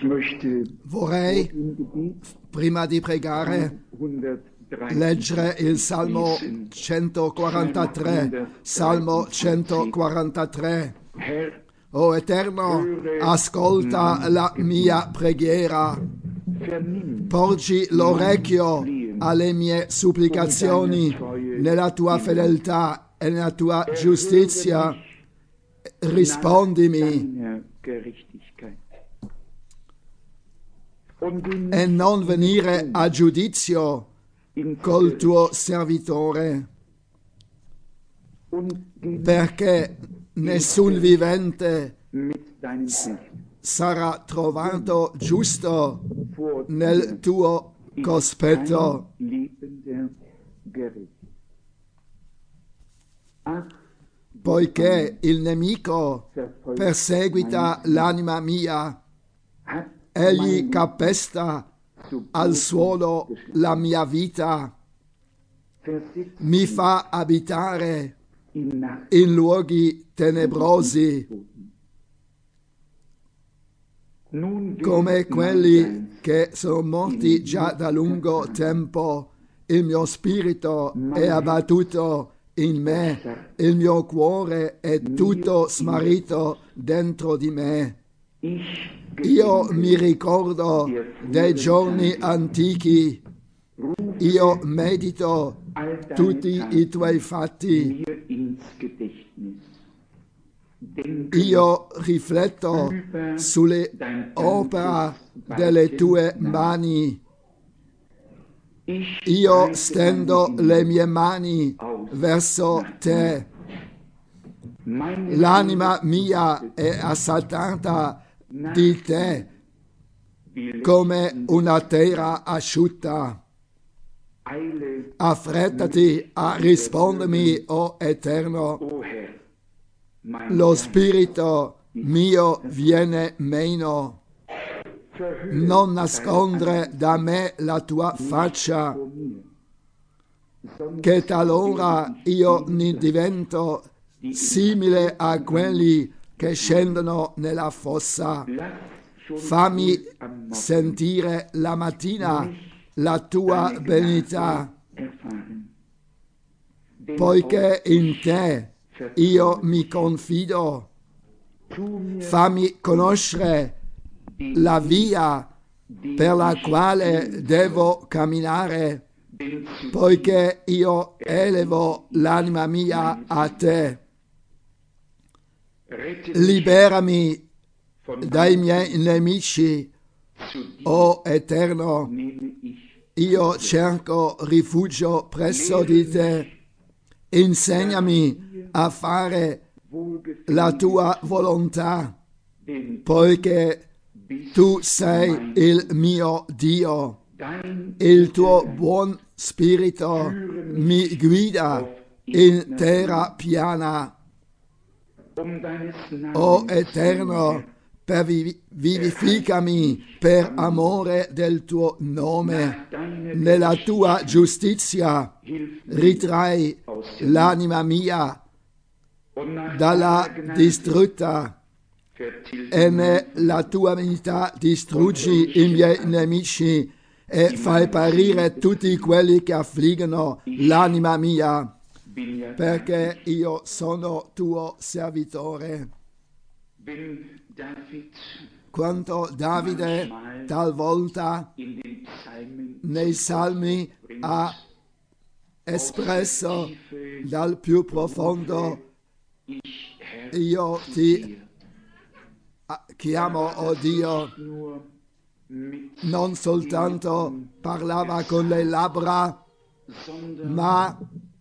Vorrei, prima di pregare, leggere il Salmo 143. Salmo 143. O Eterno, ascolta la mia preghiera. Porgi l'orecchio alle mie supplicazioni. Nella tua fedeltà e nella tua giustizia rispondimi. E non venire a giudizio col tuo servitore, perché nessun vivente sarà trovato giusto nel tuo cospetto. Poiché il nemico perseguita l'anima mia, egli calpesta al suolo la mia vita, mi fa abitare in luoghi tenebrosi, come quelli che sono morti già da lungo tempo. Il mio spirito è abbattuto in me, il mio cuore è tutto smarrito dentro di me. Io mi ricordo dei giorni antichi, io medito tutti i tuoi fatti, io rifletto sulle opere delle tue mani, io stendo le mie mani verso te. L'anima mia è assaltata di te come una terra asciutta. Affrettati a rispondermi, o Eterno. Lo spirito mio viene meno. Non nascondere da me la tua faccia, che talora io ne divento simile a quelli che scendono nella fossa. Fammi sentire la mattina la tua benignità, poiché in te io mi confido. Fammi conoscere la via per la quale devo camminare, poiché io elevo l'anima mia a te. Liberami dai miei nemici, o Eterno. Io cerco rifugio presso di te. Insegnami a fare la tua volontà, poiché tu sei il mio Dio. Il tuo buon spirito mi guida in terra piana. O Eterno, vivificami per amore del tuo nome. Nella tua giustizia ritrai l'anima mia dalla distrutta, e nella tua benignità distruggi i miei nemici e fai parire tutti quelli che affliggono l'anima mia, perché io sono tuo servitore. Quanto Davide talvolta nei salmi ha espresso dal più profondo: io ti chiamo, o Dio. Non soltanto parlava con le labbra, ma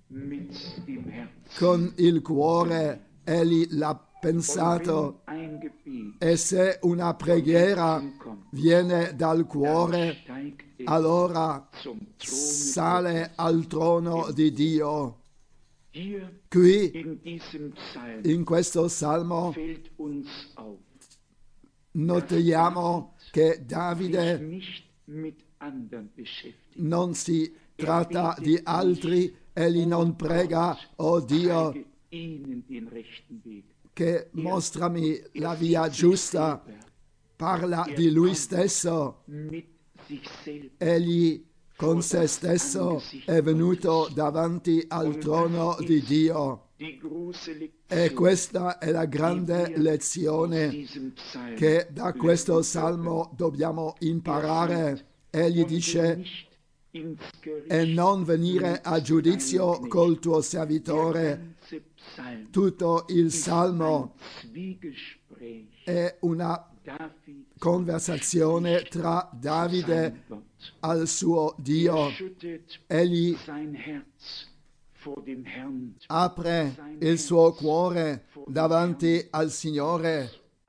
con il cuore egli l'ha pensato. E se una preghiera viene dal cuore, allora sale al trono di Dio. Qui, in questo salmo, notiamo che Davide non si tratta di altri, egli non prega: o Dio, che mostrami la via giusta. parla di lui stesso. Egli con se stesso è venuto davanti al trono di Dio. E questa è la grande lezione che da questo salmo dobbiamo imparare. Egli dice: e non venire a giudizio col tuo servitore. Tutto il salmo è una conversazione tra Davide al suo Dio. Egli apre il suo cuore davanti al Signore.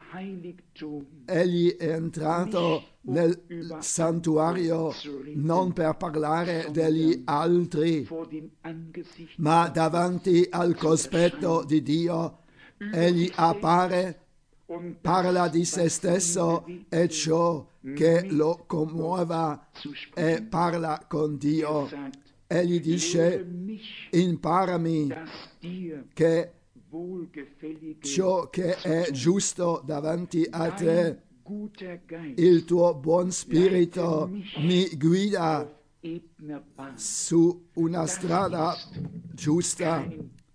Egli è entrato nel santuario non per parlare degli altri, ma davanti al cospetto di Dio. Egli appare, parla di se stesso e ciò che lo commuova e parla con Dio. Egli dice: imparami che ciò che è giusto davanti a te, il tuo buon spirito mi guida su una strada giusta.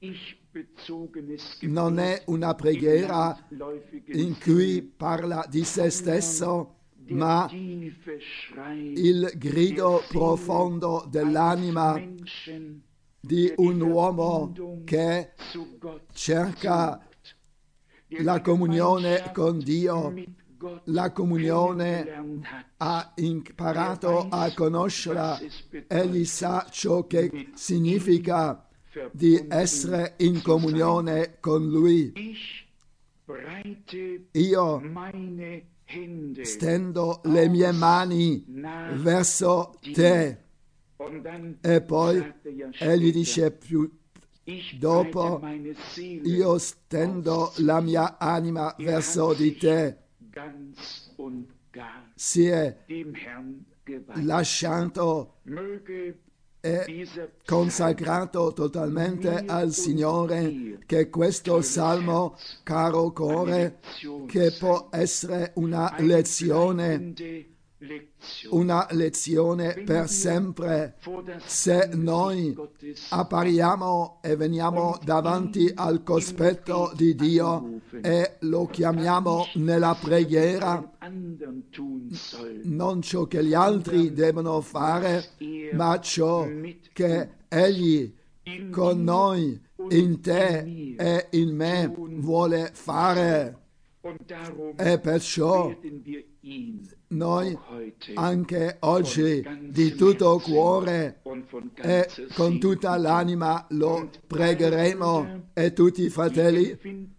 Non è una preghiera in cui parla di se stesso, ma il grido profondo dell'anima di un uomo che cerca la comunione con Dio. La comunione ha imparato a conoscerla. Egli sa ciò che significa di essere in comunione con Lui. Io stendo le mie mani verso te. E poi egli dice più dopo: io stendo la mia anima verso di te. Si è lasciato e consacrato totalmente al Signore. Che questo salmo, caro cuore, che può essere una lezione per sempre. Se noi appariamo e veniamo davanti al cospetto di Dio e lo chiamiamo nella preghiera, non ciò che gli altri devono fare, ma ciò che Egli con noi, in te e in me vuole fare. E perciò noi anche oggi di tutto cuore e con tutta l'anima lo pregheremo, e tutti i fratelli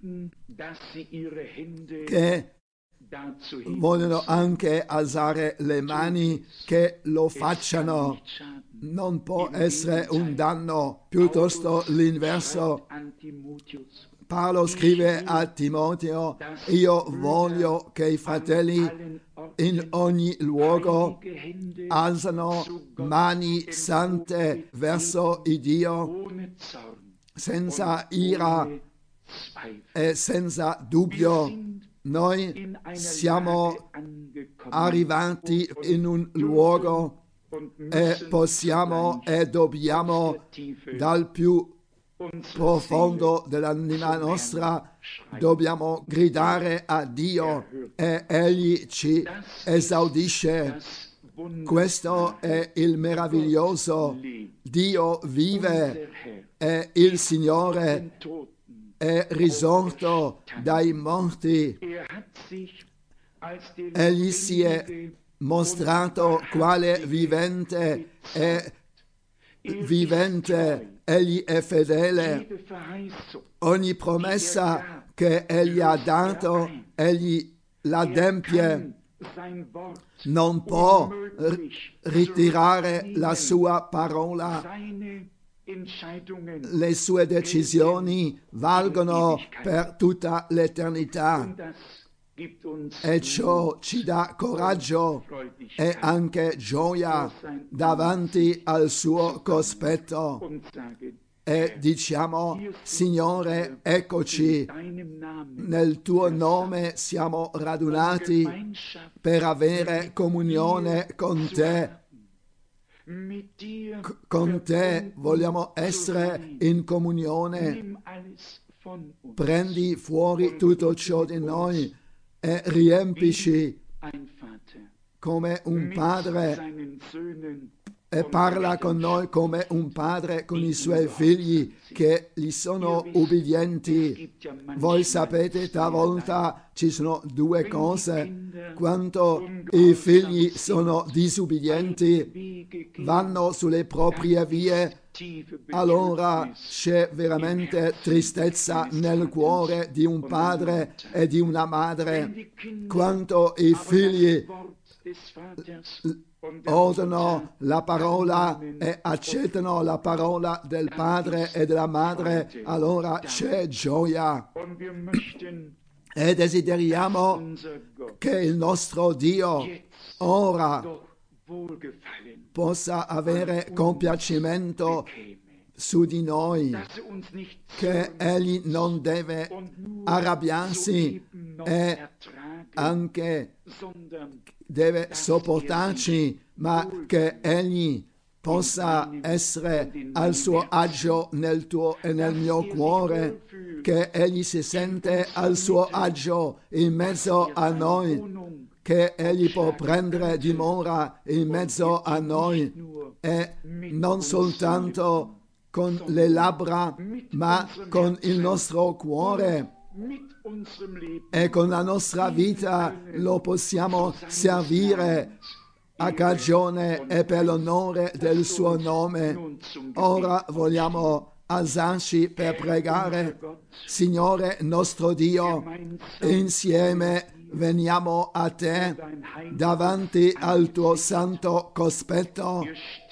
che vogliono anche alzare le mani, che lo facciano. Non può essere un danno, piuttosto l'inverso. Paolo scrive a Timoteo: io voglio che i fratelli in ogni luogo alzano mani sante verso il Dio, senza ira e senza dubbio. Noi siamo arrivati in un luogo e possiamo e dobbiamo, dal più profondo dell'anima nostra, dobbiamo gridare a Dio e Egli ci esaudisce. Questo è il meraviglioso. Dio vive e il Signore è risorto dai morti. Egli si è mostrato quale vivente e vivente. Egli è fedele. Ogni promessa che Egli ha dato, Egli l'adempie. Non può ritirare la sua parola. Le sue decisioni valgono per tutta l'eternità. E ciò ci dà coraggio e anche gioia davanti al suo cospetto. e diciamo: Signore, eccoci, nel tuo nome siamo radunati per avere comunione con te. Con te vogliamo essere in comunione. Prendi fuori tutto ciò di noi e riempici come un padre, e parla con noi come un padre con i suoi figli che gli sono ubbidienti. Voi sapete, talvolta ci sono due cose: quando i figli sono disubbidienti, vanno sulle proprie vie, allora c'è veramente tristezza nel cuore di un padre e di una madre. Quando i figli odono la parola e accettano la parola del padre e della madre, allora c'è gioia. E desideriamo che il nostro Dio ora possa avere compiacimento su di noi, che Egli non deve arrabbiarsi e anche deve sopportarci, ma che Egli possa essere al suo agio nel tuo e nel mio cuore, che Egli si sente al suo agio in mezzo a noi, che Egli può prendere dimora in mezzo a noi, e non soltanto con le labbra, ma con il nostro cuore. E con la nostra vita lo possiamo servire a cagione e per l'onore del suo nome. Ora vogliamo alzarci per pregare. Signore nostro Dio, insieme veniamo a te davanti al tuo santo cospetto.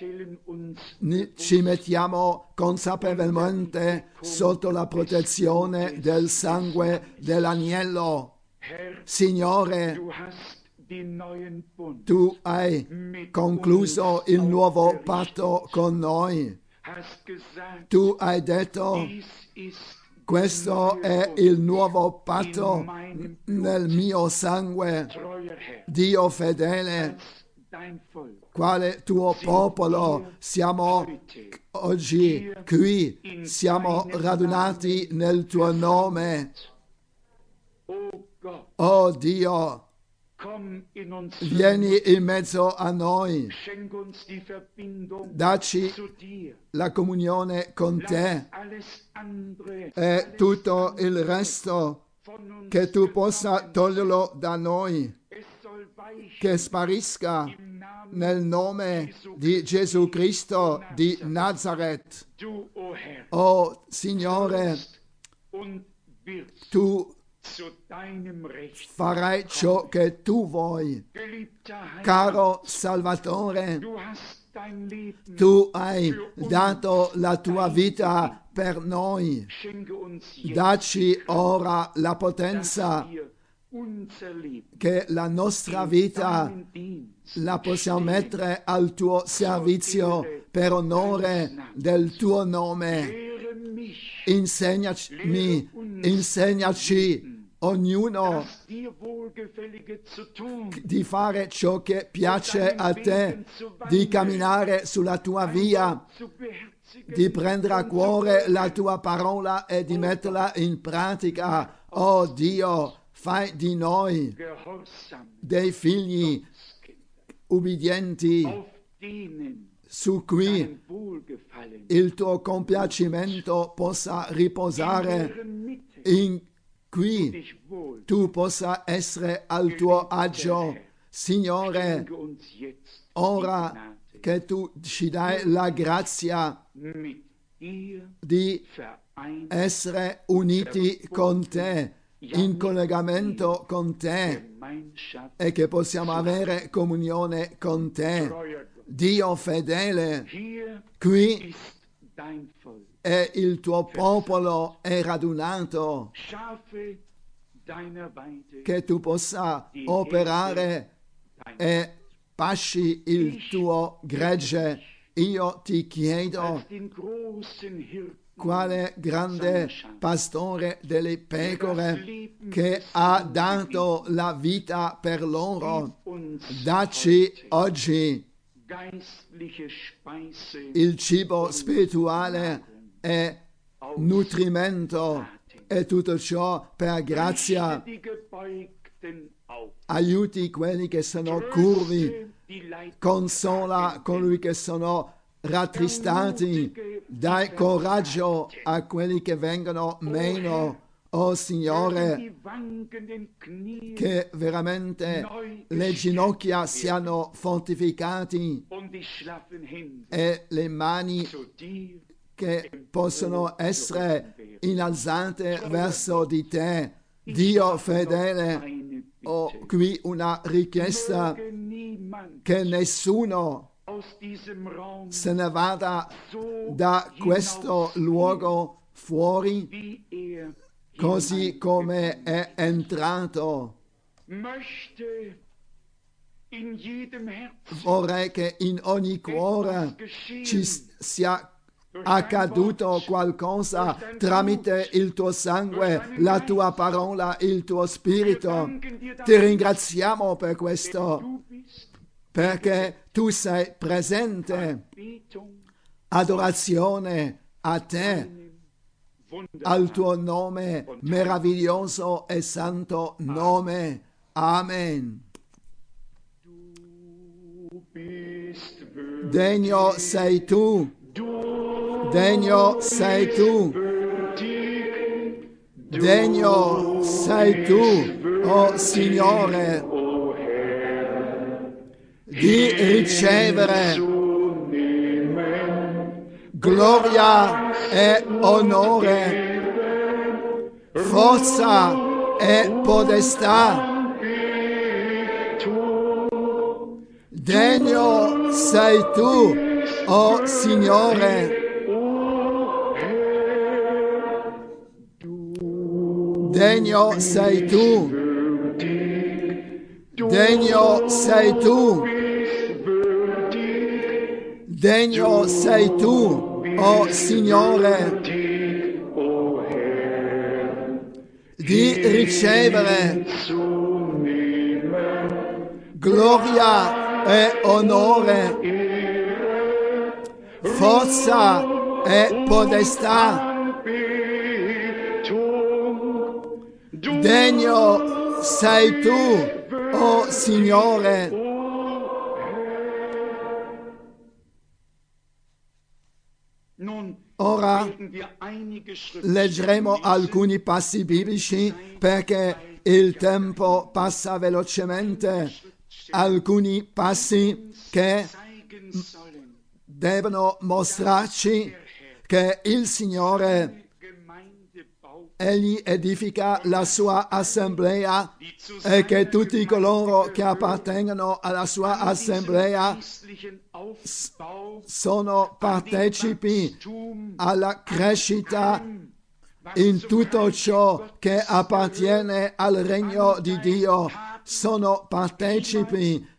Ci mettiamo consapevolmente sotto la protezione del sangue dell'agnello. Signore, tu hai concluso il nuovo patto con noi. Tu hai detto: questo è il nuovo patto nel mio sangue. Dio fedele, quale tuo popolo siamo oggi qui, siamo radunati nel tuo nome. Oh Dio, vieni in mezzo a noi, dacci la comunione con te e tutto il resto che tu possa toglierlo da noi, che sparisca nel nome di Gesù Cristo di Nazareth. Oh Signore, tu farai ciò che tu vuoi. Caro Salvatore, tu hai dato la tua vita per noi. Dacci ora la potenza che la nostra vita la possiamo mettere al tuo servizio per onore del tuo nome. Insegnaci ognuno di fare ciò che piace a te, di camminare sulla tua via, di prendere a cuore la tua parola e di metterla in pratica. Oh Dio, fai di noi dei figli ubbidienti su cui il tuo compiacimento possa riposare, in cui tu possa essere al tuo agio. Signore, ora che tu ci dai la grazia di essere uniti con te, in collegamento con te, e che possiamo avere comunione con te. Dio fedele, qui è il tuo popolo è radunato, che tu possa operare e pasci il tuo gregge. Io ti chiedo quale grande pastore delle pecore che ha dato la vita per loro. Dacci oggi il cibo spirituale e nutrimento e tutto ciò per grazia. Aiuti quelli che sono curvi, consola colui che sono rattristati, dai coraggio a quelli che vengono meno. Oh Signore, che veramente le ginocchia siano fortificati e le mani che possono essere innalzate verso di te. Dio fedele, ho qui una richiesta: che nessuno se ne vada da questo luogo fuori così come è entrato. Vorrei che in ogni cuore ci sia accaduto qualcosa tramite il tuo sangue, la tua parola, il tuo spirito. Ti ringraziamo per questo, perché tu sei presente. Adorazione a te, al tuo nome, meraviglioso e santo nome. Amen. Degno sei tu, degno sei tu, degno sei tu, oh Signore, di ricevere gloria e onore, forza e potestà. Degno sei tu, oh Signore. Degno sei tu. Degno sei tu. Degno sei tu, oh Signore, di ricevere gloria e onore, forza e potestà. Degno sei tu, oh Signore. Ora leggeremo alcuni passi biblici perché il tempo passa velocemente. Alcuni passi che devono mostrarci che il Signore, Egli edifica la sua assemblea e che tutti coloro che appartengono alla sua assemblea sono partecipi alla crescita in tutto ciò che appartiene al regno di Dio. Sono partecipi,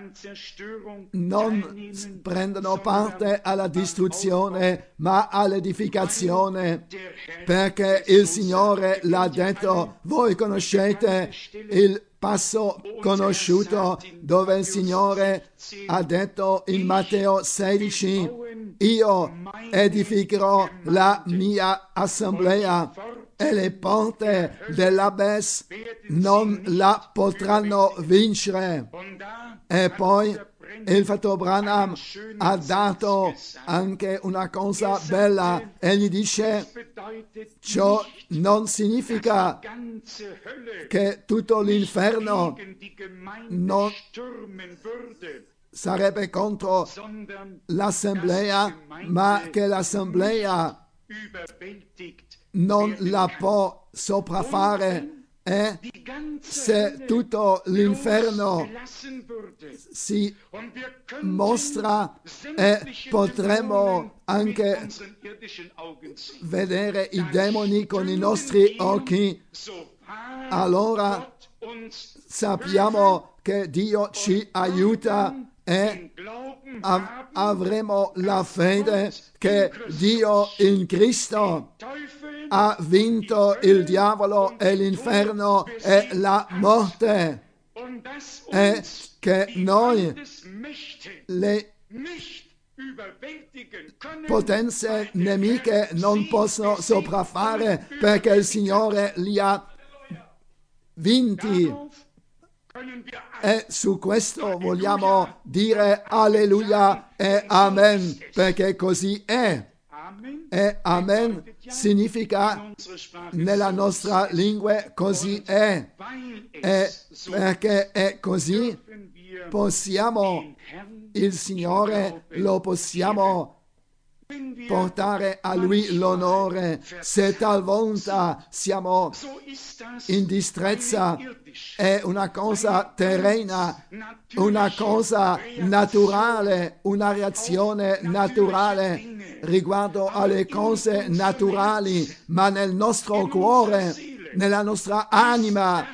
non prendono parte alla distruzione ma all'edificazione, perché il Signore l'ha detto. Voi conoscete il passo conosciuto dove il Signore ha detto in Matteo 16: io edificherò la mia assemblea e le porte dell'Abes non la potranno vincere. E poi il fratello Branham ha dato anche una cosa bella. Egli dice: ciò non significa che tutto l'inferno non sarebbe contro l'assemblea, ma che l'assemblea non la può sopraffare. E se tutto l'inferno si mostra e potremo anche vedere i demoni con i nostri occhi, allora sappiamo che Dio ci aiuta e avremo la fede che Dio in Cristo ha vinto il diavolo e l'inferno e la morte, e che noi le potenze nemiche non possono sopraffare perché il Signore li ha vinti. E su questo vogliamo dire alleluia e amen, perché così è. E amen significa nella nostra lingua così è. E perché è così possiamo il Signore, lo possiamo portare a Lui l'onore. Se talvolta siamo in distrezza, è una cosa terrena, una cosa naturale, una reazione naturale riguardo alle cose naturali, ma nel nostro cuore, nella nostra anima,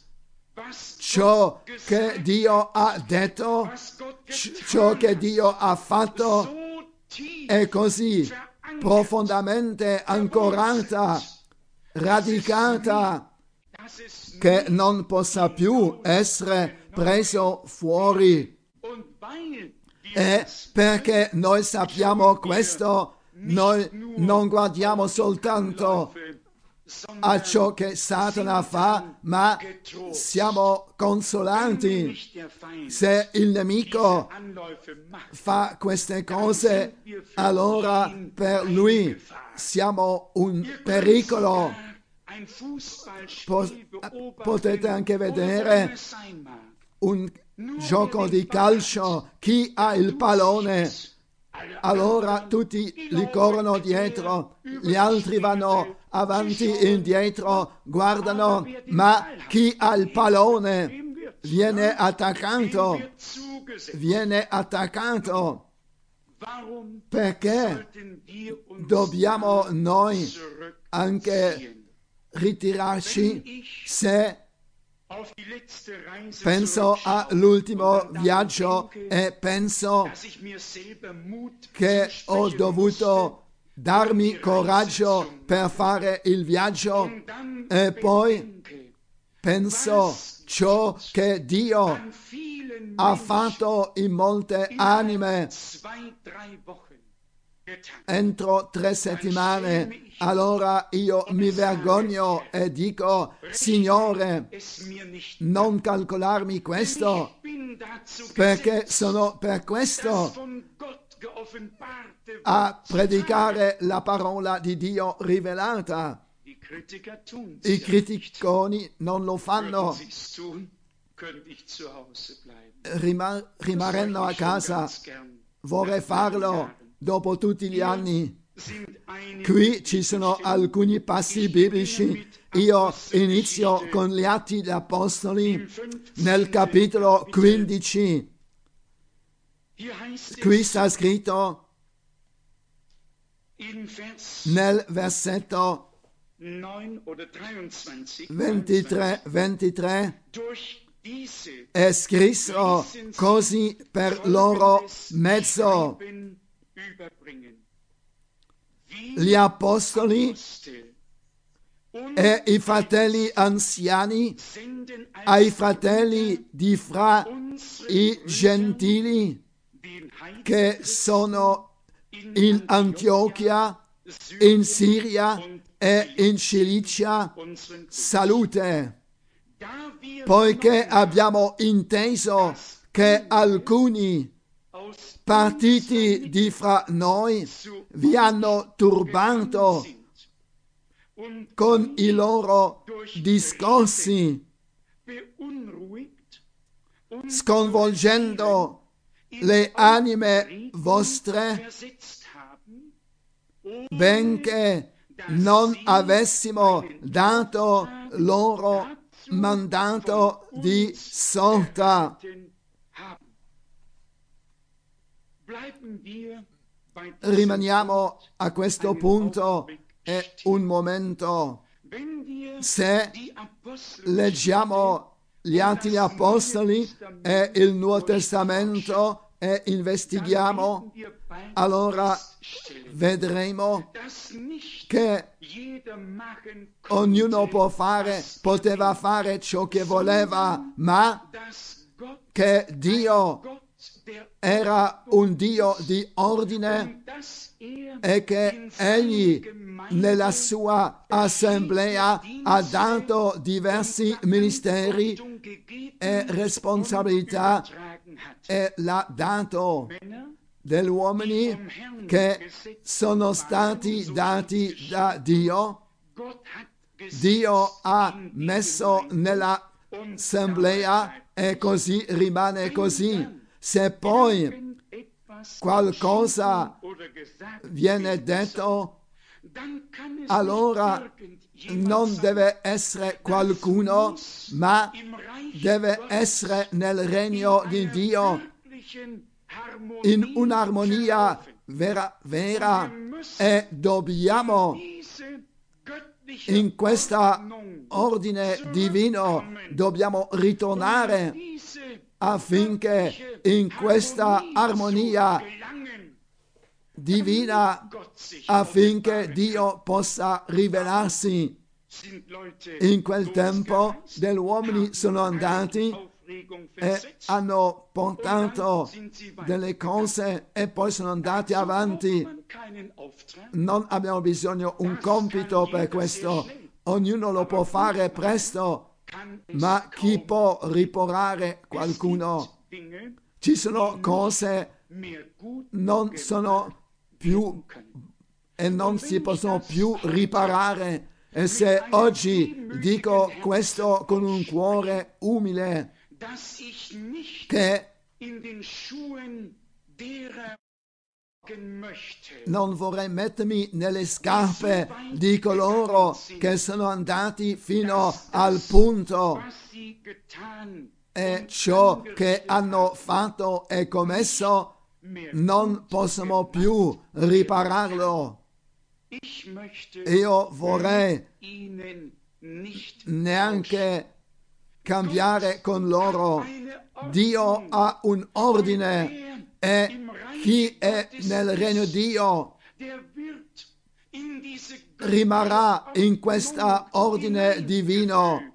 ciò che Dio ha detto, ciò che Dio ha fatto è così profondamente ancorata, radicata, che non possa più essere preso fuori. E perché noi sappiamo questo, noi non guardiamo soltanto a ciò che Satana fa, ma siamo consolati. Se il nemico fa queste cose, allora per lui siamo un pericolo. Potete anche vedere un gioco di calcio, chi ha il pallone, allora tutti li corrono dietro, gli altri vanno avanti e indietro, guardano, ma chi ha il pallone viene attaccato. Perché dobbiamo noi anche ritirarci? Se penso all'ultimo viaggio e penso che ho dovuto darmi coraggio per fare il viaggio, e poi penso ciò che Dio ha fatto in molte anime entro 3 settimane, allora io mi vergogno e dico: Signore, non calcolarmi questo, perché sono per questo a predicare la parola di Dio rivelata. I criticoni non lo fanno, rimarranno a casa. Vorrei farlo dopo tutti gli anni. Qui ci sono alcuni passi biblici. Io inizio con gli Atti degli Apostoli nel capitolo 15. Qui sta scritto nel versetto 23, è scritto così per loro mezzo. Gli apostoli e i fratelli anziani ai fratelli di fra i gentili che sono in Antiochia, in Siria e in Cilicia, salute, poiché abbiamo inteso che alcuni partiti di fra noi vi hanno turbato con i loro discorsi, sconvolgendo le anime vostre, benché non avessimo dato loro mandato di sorta. Rimaniamo a questo punto un momento. Se leggiamo gli Atti degli Apostoli e il Nuovo Testamento e investighiamo, allora vedremo che ognuno poteva fare ciò che voleva, ma che Dio era un Dio di ordine e che Egli nella sua assemblea ha dato diversi ministeri e responsabilità e l'ha dato degli uomini che sono stati dati da Dio. Dio ha messo nell'assemblea e così rimane così. Se poi qualcosa viene detto, allora non deve essere qualcuno, ma deve essere nel regno di Dio in un'armonia vera e dobbiamo in questa ordine divino dobbiamo ritornare affinché in questa armonia divina, affinché Dio possa rivelarsi. In quel tempo degli uomini sono andati e hanno portato delle cose e poi sono andati avanti. Non abbiamo bisogno di un compito per questo, ognuno lo può fare presto, ma chi può riparare qualcuno? Ci sono cose non sono più e non si possono più riparare. E se oggi dico questo con un cuore umile, che non vorrei mettermi nelle scarpe di coloro che sono andati fino al punto e ciò che hanno fatto e commesso non possiamo più ripararlo. Io vorrei neanche cambiare con loro. Dio ha un ordine e chi è nel regno di Dio rimarrà in questo ordine divino.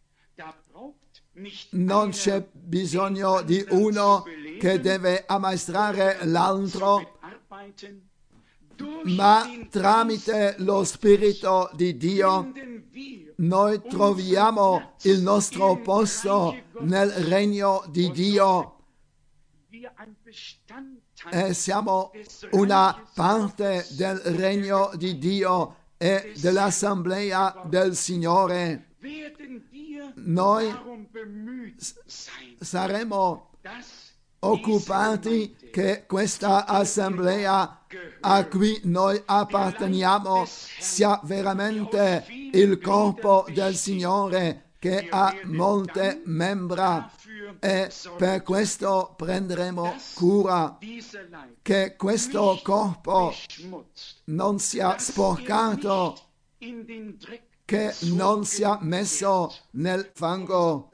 Non c'è bisogno di uno che deve ammaestrare l'altro, ma tramite lo Spirito di Dio noi troviamo il nostro posto nel regno di Dio e siamo una parte del regno di Dio e dell'assemblea del Signore. Noi saremo occupati che questa assemblea a cui noi apparteniamo sia veramente il corpo del Signore che ha molte membra e per questo prenderemo cura che questo corpo non sia sporcato, che non sia messo nel fango.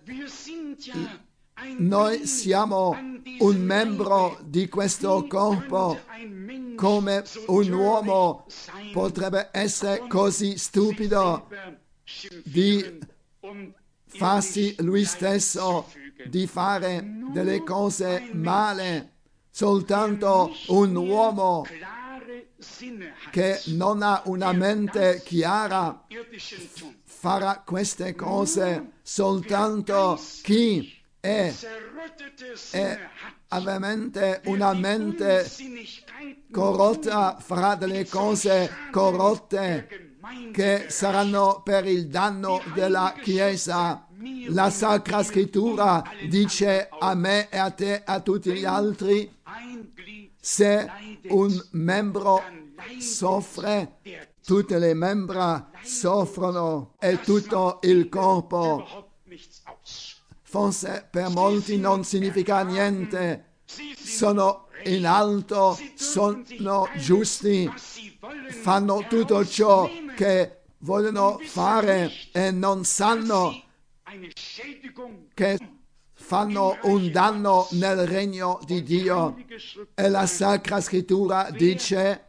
Noi siamo un membro di questo corpo. Come un uomo potrebbe essere così stupido di farsi lui stesso, di fare delle cose male? Soltanto un uomo che non ha una mente chiara farà queste cose. Soltanto chi è veramente una mente corrotta farà delle cose corrotte che saranno per il danno della Chiesa. La Sacra Scrittura dice a me e a te e a tutti gli altri: se un membro soffre, tutte le membra soffrono e tutto il corpo. Forse per molti non significa niente, sono in alto, sono giusti, fanno tutto ciò che vogliono fare e non sanno che fanno un danno nel regno di Dio. E la Sacra Scrittura dice: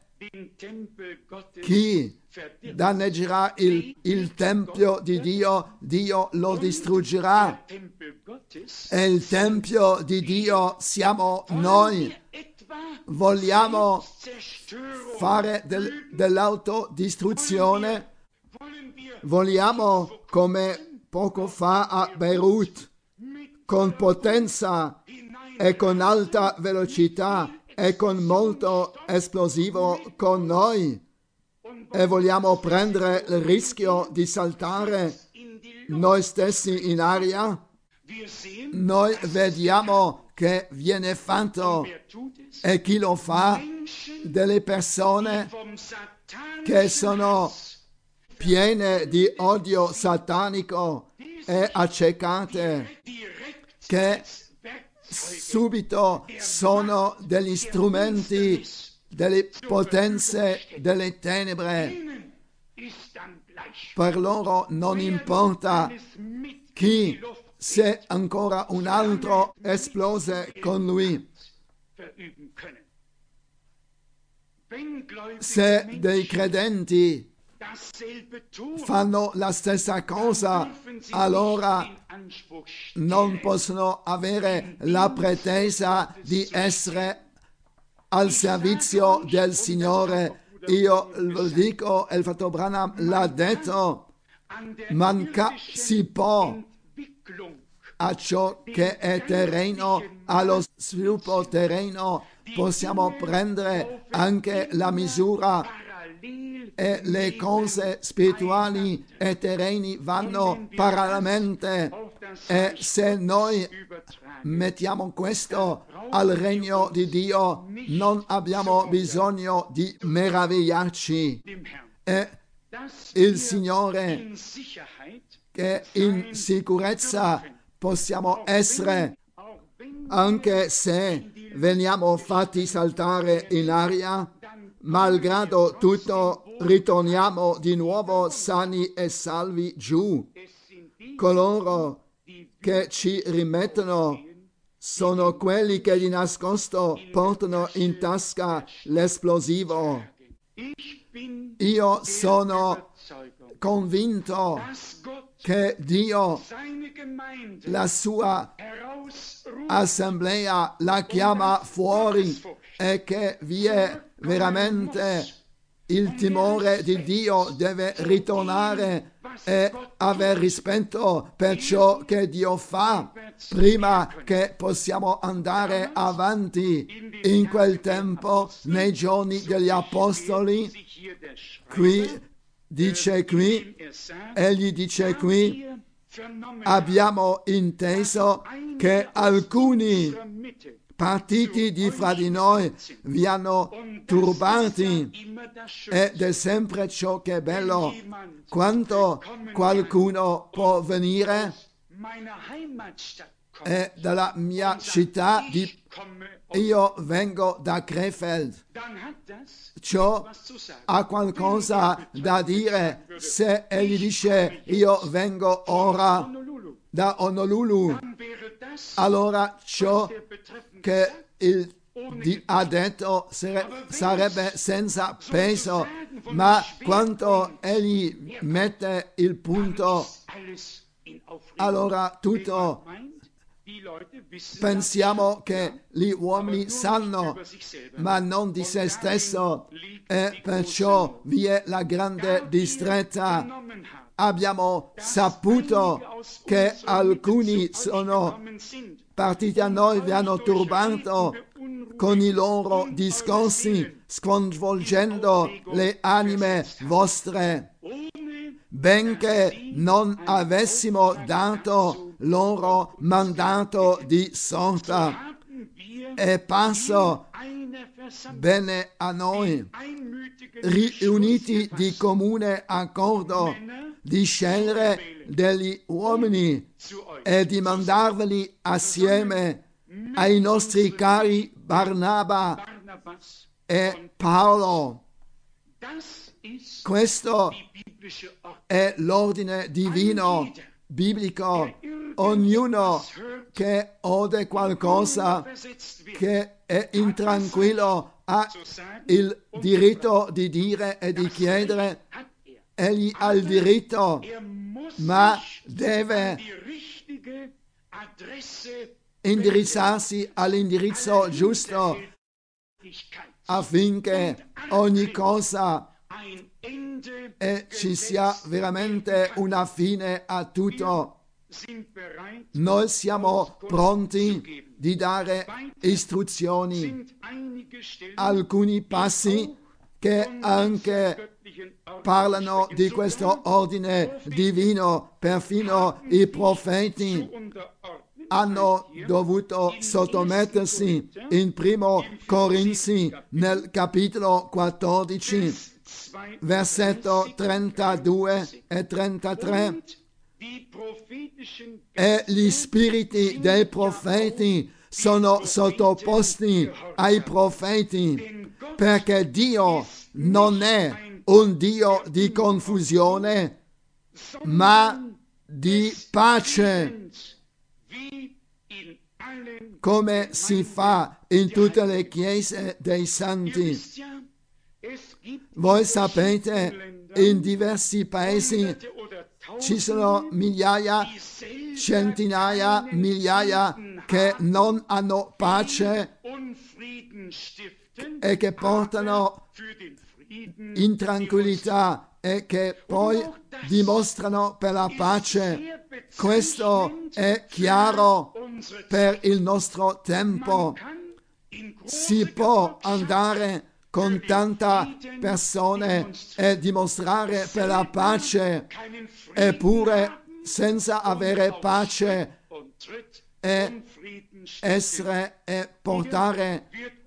chi danneggerà il Tempio di Dio, Dio lo distruggerà. E il Tempio di Dio siamo noi. Vogliamo fare dell'autodistruzione? Vogliamo, come poco fa a Beirut, con potenza e con alta velocità e con molto esplosivo con noi, e vogliamo prendere il rischio di saltare noi stessi in aria? Noi vediamo che viene fatto, e chi lo fa? Delle persone che sono piene di odio satanico e accecate, che subito sono degli strumenti delle potenze delle tenebre. Per loro non importa chi, se ancora un altro esplose con lui. Se dei credenti fanno la stessa cosa, allora non possono avere la pretesa di essere al servizio del Signore. Io lo dico, il fratello Branham l'ha detto, si può a ciò che è terreno, allo sviluppo terreno, possiamo prendere anche la misura, e le cose spirituali e terreni vanno parallelamente. E se noi mettiamo questo al regno di Dio, non abbiamo bisogno di meravigliarci. E il Signore, che in sicurezza possiamo essere, anche se veniamo fatti saltare in aria, malgrado tutto ritorniamo di nuovo sani e salvi giù. Coloro che ci rimettono sono quelli che di nascosto portano in tasca l'esplosivo. Io sono convinto che Dio, la sua assemblea, la chiama fuori, e che vi è veramente il timore di Dio, deve ritornare e aver rispetto per ciò che Dio fa, prima che possiamo andare avanti. In quel tempo, nei giorni degli Apostoli, egli dice qui, abbiamo inteso che alcuni partiti di fra di noi vi hanno turbati, ed è sempre ciò che è bello, quando qualcuno può venire e dalla mia città io vengo da Krefeld, ciò ha qualcosa da dire. Se egli dice io vengo ora da Honolulu, allora ciò che ha detto sarebbe senza peso, ma quando egli mette il punto, allora tutto. Pensiamo che gli uomini sanno, ma non di se stesso, e perciò vi è la grande distretta. Abbiamo saputo che alcuni sono partiti a noi, vi hanno turbato con i loro discorsi, sconvolgendo le anime vostre, benché non avessimo dato loro mandato di sorta. E passo bene a noi, riuniti di comune accordo, di scegliere degli uomini e di mandarveli assieme ai nostri cari Barnaba e Paolo. Questo è l'ordine divino biblico. Ognuno che ode qualcosa, che è intranquillo, ha il diritto di dire e di chiedere. Egli ha il diritto, ma deve indirizzarsi all'indirizzo giusto affinché ogni cosa ci sia veramente una fine a tutto. Noi siamo pronti di dare istruzioni, alcuni passi che anche parlano di questo ordine divino. Perfino i profeti hanno dovuto sottomettersi. In 1 Corinzi, nel capitolo 14, versetto 32 e 33, e gli spiriti dei profeti sono sottoposti ai profeti, perché Dio non è un Dio di confusione, ma di pace, come si fa in tutte le chiese dei santi. Voi sapete, in diversi paesi ci sono migliaia, centinaia, migliaia che non hanno pace e che portano intranquillità e che poi dimostrano per la pace. Questo è chiaro per il nostro tempo. Si può andare con tanta persone e dimostrare per la pace, eppure senza avere pace e essere e portare.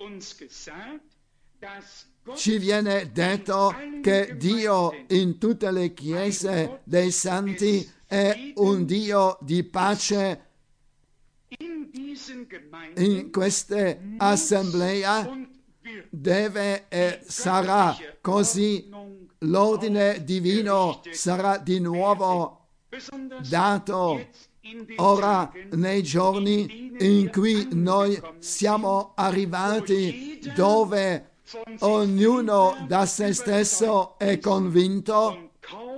Ci viene detto che Dio in tutte le chiese dei santi è un Dio di pace. In queste assemblee deve e sarà così. L'ordine divino sarà di nuovo dato ora nei giorni in cui noi siamo arrivati, dove ognuno da se stesso è convinto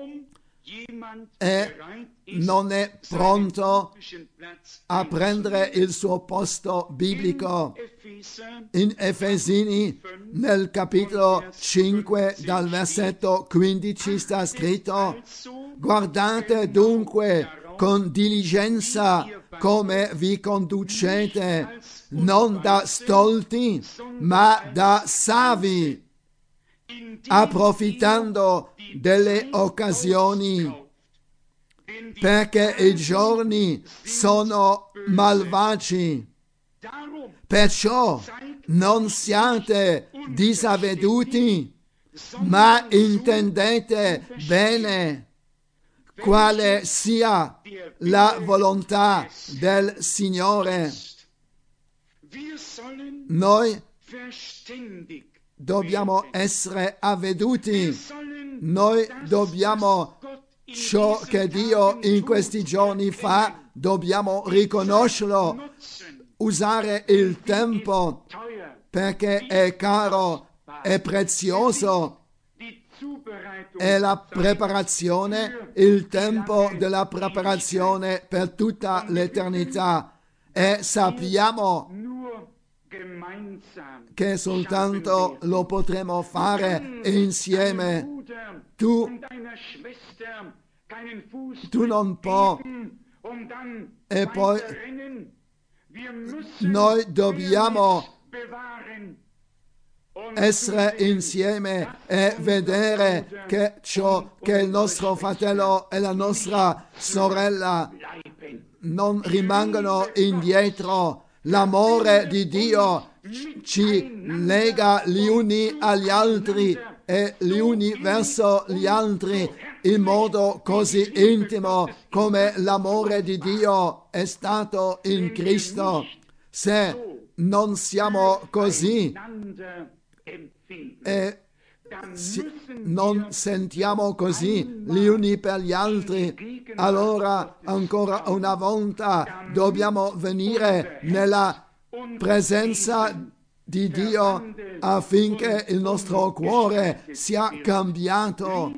e non è pronto a prendere il suo posto biblico. In Efesini, nel capitolo 5, dal versetto 15, sta scritto: guardate dunque con diligenza come vi conducete, non da stolti, ma da savi, approfittando delle occasioni, perché i giorni sono malvagi. Perciò non siate disavveduti, ma intendete bene quale sia la volontà del Signore. Noi dobbiamo essere avveduti, noi dobbiamo ciò che Dio in questi giorni fa, dobbiamo riconoscerlo, usare il tempo perché è caro, è prezioso. È la preparazione, il tempo della preparazione per tutta l'eternità, e sappiamo che soltanto lo potremo fare insieme. Tu non puoi, e poi noi dobbiamo essere insieme e vedere che ciò che il nostro fratello e la nostra sorella non rimangano indietro. L'amore di Dio ci lega gli uni agli altri e gli uni verso gli altri in modo così intimo come l'amore di Dio è stato in Cristo. Se non siamo così e non sentiamo così gli uni per gli altri, allora ancora una volta dobbiamo venire nella presenza di Dio affinché il nostro cuore sia cambiato.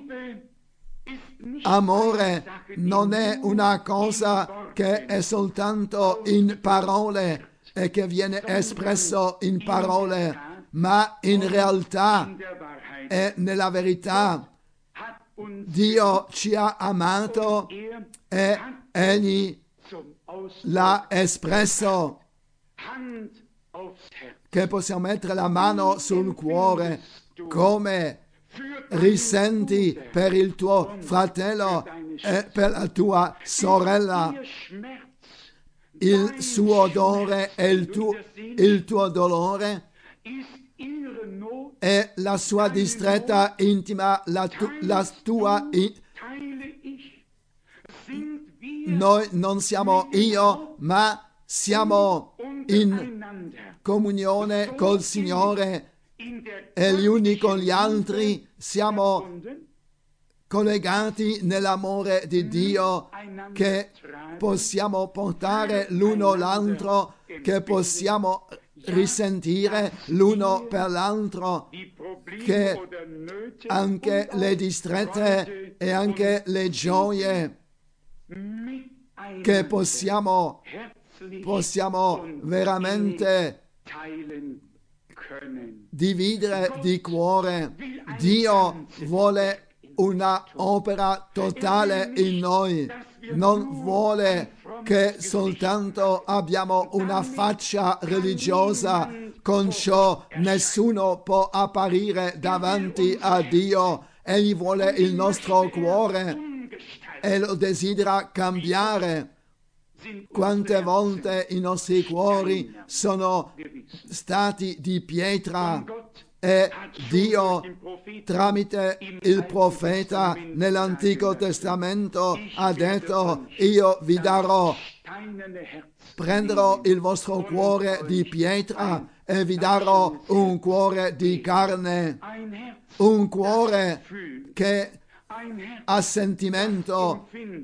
Amore non è una cosa che è soltanto in parole e che viene espresso in parole, ma in realtà e nella verità. Dio ci ha amato e Egli l'ha espresso. Che possiamo mettere la mano sul cuore, come risenti per il tuo fratello e per la tua sorella. Il suo dolore e il tuo dolore e la sua distretta intima, la tua. Noi non siamo io, ma siamo in comunione col Signore e gli uni con gli altri, siamo collegati nell'amore di Dio, che possiamo portare l'uno l'altro, che possiamo risentire l'uno per l'altro, che anche le distrette e anche le gioie che possiamo veramente dividere di cuore. Dio vuole una opera totale in noi, non vuole che soltanto abbiamo una faccia religiosa, con ciò nessuno può apparire davanti a Dio. Egli vuole il nostro cuore e lo desidera cambiare. Quante volte i nostri cuori sono stati di pietra e Dio, tramite il profeta nell'Antico Testamento, ha detto: io vi darò, prenderò il vostro cuore di pietra e vi darò un cuore di carne, un cuore che ha sentimento,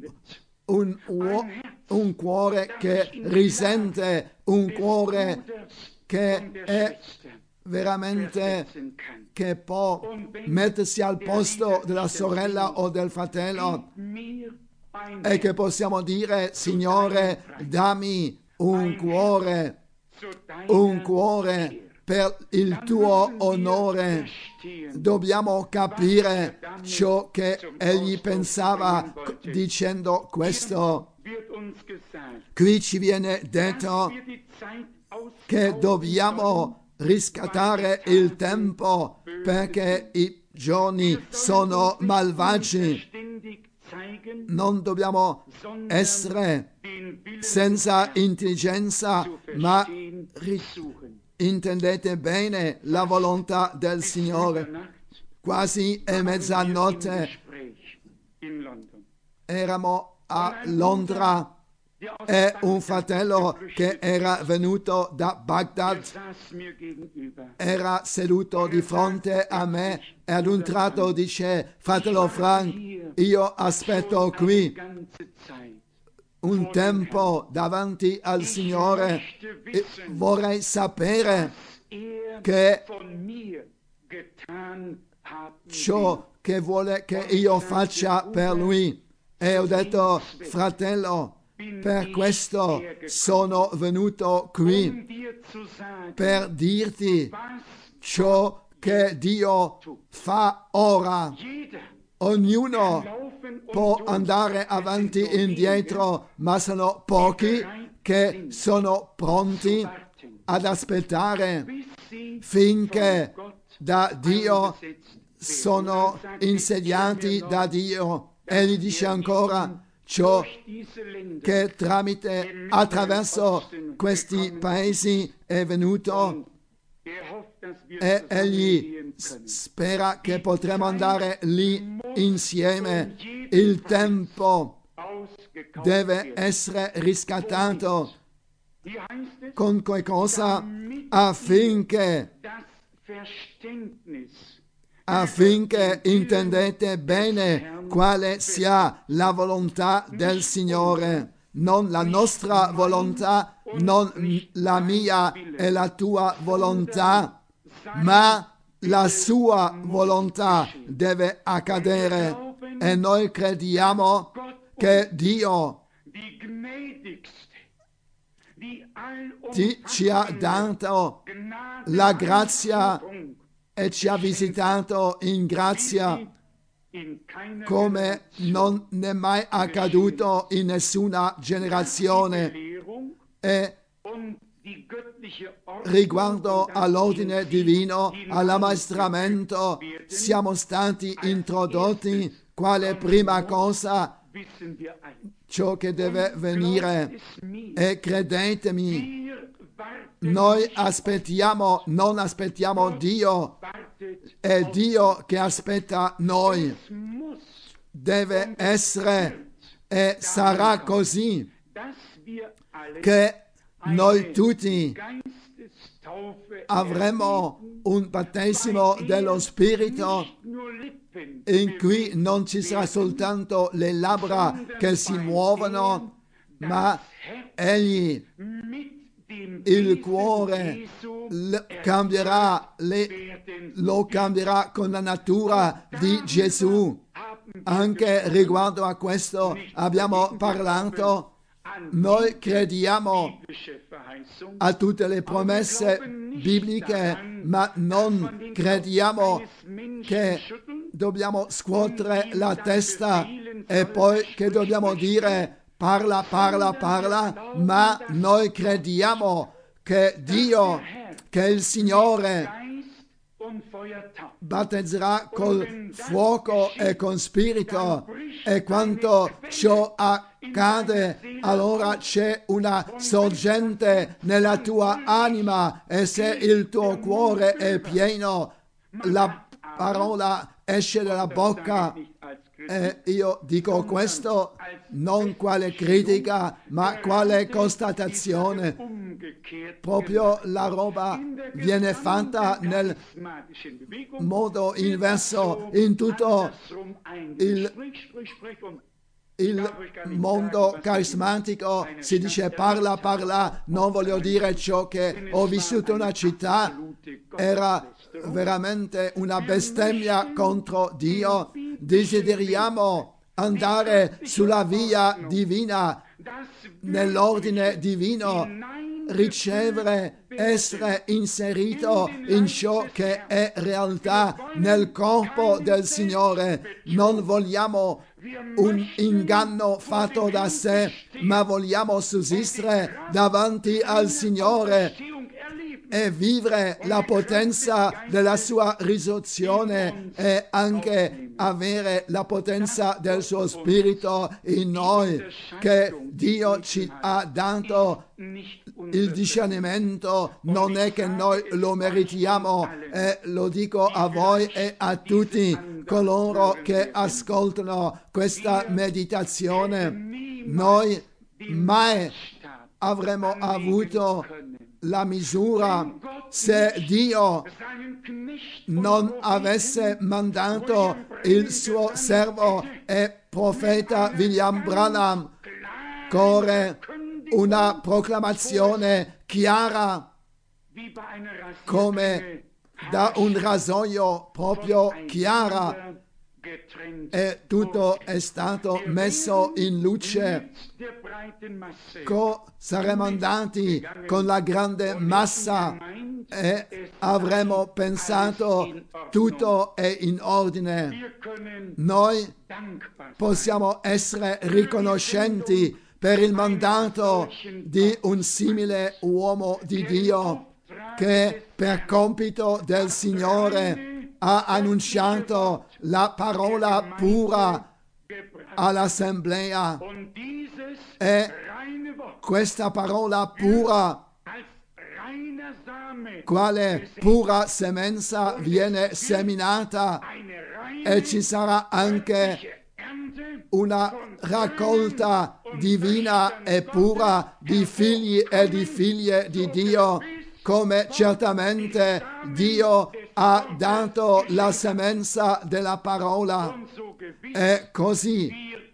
un cuore che risente, un cuore che è veramente, che può mettersi al posto della sorella o del fratello, e che possiamo dire: Signore, dammi un cuore per il tuo onore. Dobbiamo capire ciò che egli pensava dicendo questo. Qui ci viene detto che dobbiamo riscattare il tempo, perché i giorni sono malvagi. Non dobbiamo essere senza intelligenza, ma intendete bene la volontà del Signore. Quasi è mezzanotte, eravamo a Londra e un fratello che era venuto da Baghdad era seduto di fronte a me e ad un tratto dice: fratello Frank, io aspetto qui un tempo davanti al Signore e vorrei sapere che ciò che vuole che io faccia per lui. E ho detto: fratello, per questo sono venuto qui, per dirti ciò che Dio fa ora. Ognuno può andare avanti e indietro, ma sono pochi che sono pronti ad aspettare finché da Dio sono insediati da Dio. Egli dice ancora: ciò che attraverso questi paesi è venuto, e egli spera che potremo andare lì insieme. Il tempo deve essere riscattato. Con che cosa? Affinché affinché intendete bene quale sia la volontà del Signore, non la nostra volontà, non la mia e la tua volontà, ma la sua volontà deve accadere. E noi crediamo che Dio ci ha dato la grazia e ci ha visitato in grazia come non è mai accaduto in nessuna generazione. E riguardo all'ordine divino, all'ammaestramento, siamo stati introdotti quale prima cosa ciò che deve venire. E credetemi, noi aspettiamo, non aspettiamo Dio, è Dio che aspetta noi. Deve essere e sarà così che noi tutti avremo un battesimo dello Spirito in cui non ci sarà soltanto le labbra che si muovono, ma Egli, il cuore, lo cambierà con la natura di Gesù. Anche riguardo a questo abbiamo parlato. Noi crediamo a tutte le promesse bibliche, ma non crediamo che dobbiamo scuotere la testa e poi che dobbiamo dire parla, ma noi crediamo che Dio, che il Signore battezzerà col fuoco e con spirito, e quando ciò accade, allora c'è una sorgente nella tua anima, e se il tuo cuore è pieno, la parola esce dalla bocca. E io dico questo non quale critica, ma quale constatazione. Proprio la roba viene fatta nel modo inverso in tutto il mondo carismatico. Si dice parla, non voglio dire ciò che ho vissuto in una città, era veramente una bestemmia contro Dio. Desideriamo andare sulla via divina, nell'ordine divino, ricevere, essere inserito in ciò che è realtà nel corpo del Signore. Non vogliamo un inganno fatto da sé, ma vogliamo sussistere davanti al Signore e vivere la potenza della sua risurrezione e anche avere la potenza del suo Spirito in noi, che Dio ci ha dato. Il discernimento non è che noi lo meritiamo, e lo dico a voi e a tutti coloro che ascoltano questa meditazione. Noi mai avremmo avuto la misura se Dio non avesse mandato il suo servo e profeta William Branham con una proclamazione chiara come da un rasoio, proprio chiara, e tutto è stato messo in luce. Saremmo andati con la grande massa e avremmo pensato tutto è in ordine. Noi possiamo essere riconoscenti per il mandato di un simile uomo di Dio che per compito del Signore ha annunciato la parola pura all'assemblea, e questa parola pura, quale pura semenza, viene seminata, e ci sarà anche una raccolta divina e pura di figli e di figlie di Dio, come certamente Dio ha dato la semenza della parola e così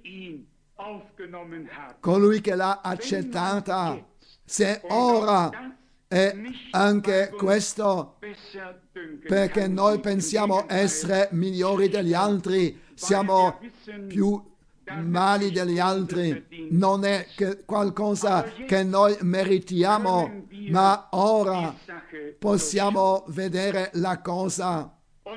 colui che l'ha accettata, se ora è anche questo, perché noi pensiamo essere migliori degli altri, siamo più mali degli altri, non è che qualcosa che noi meritiamo, ma ora possiamo vedere la cosa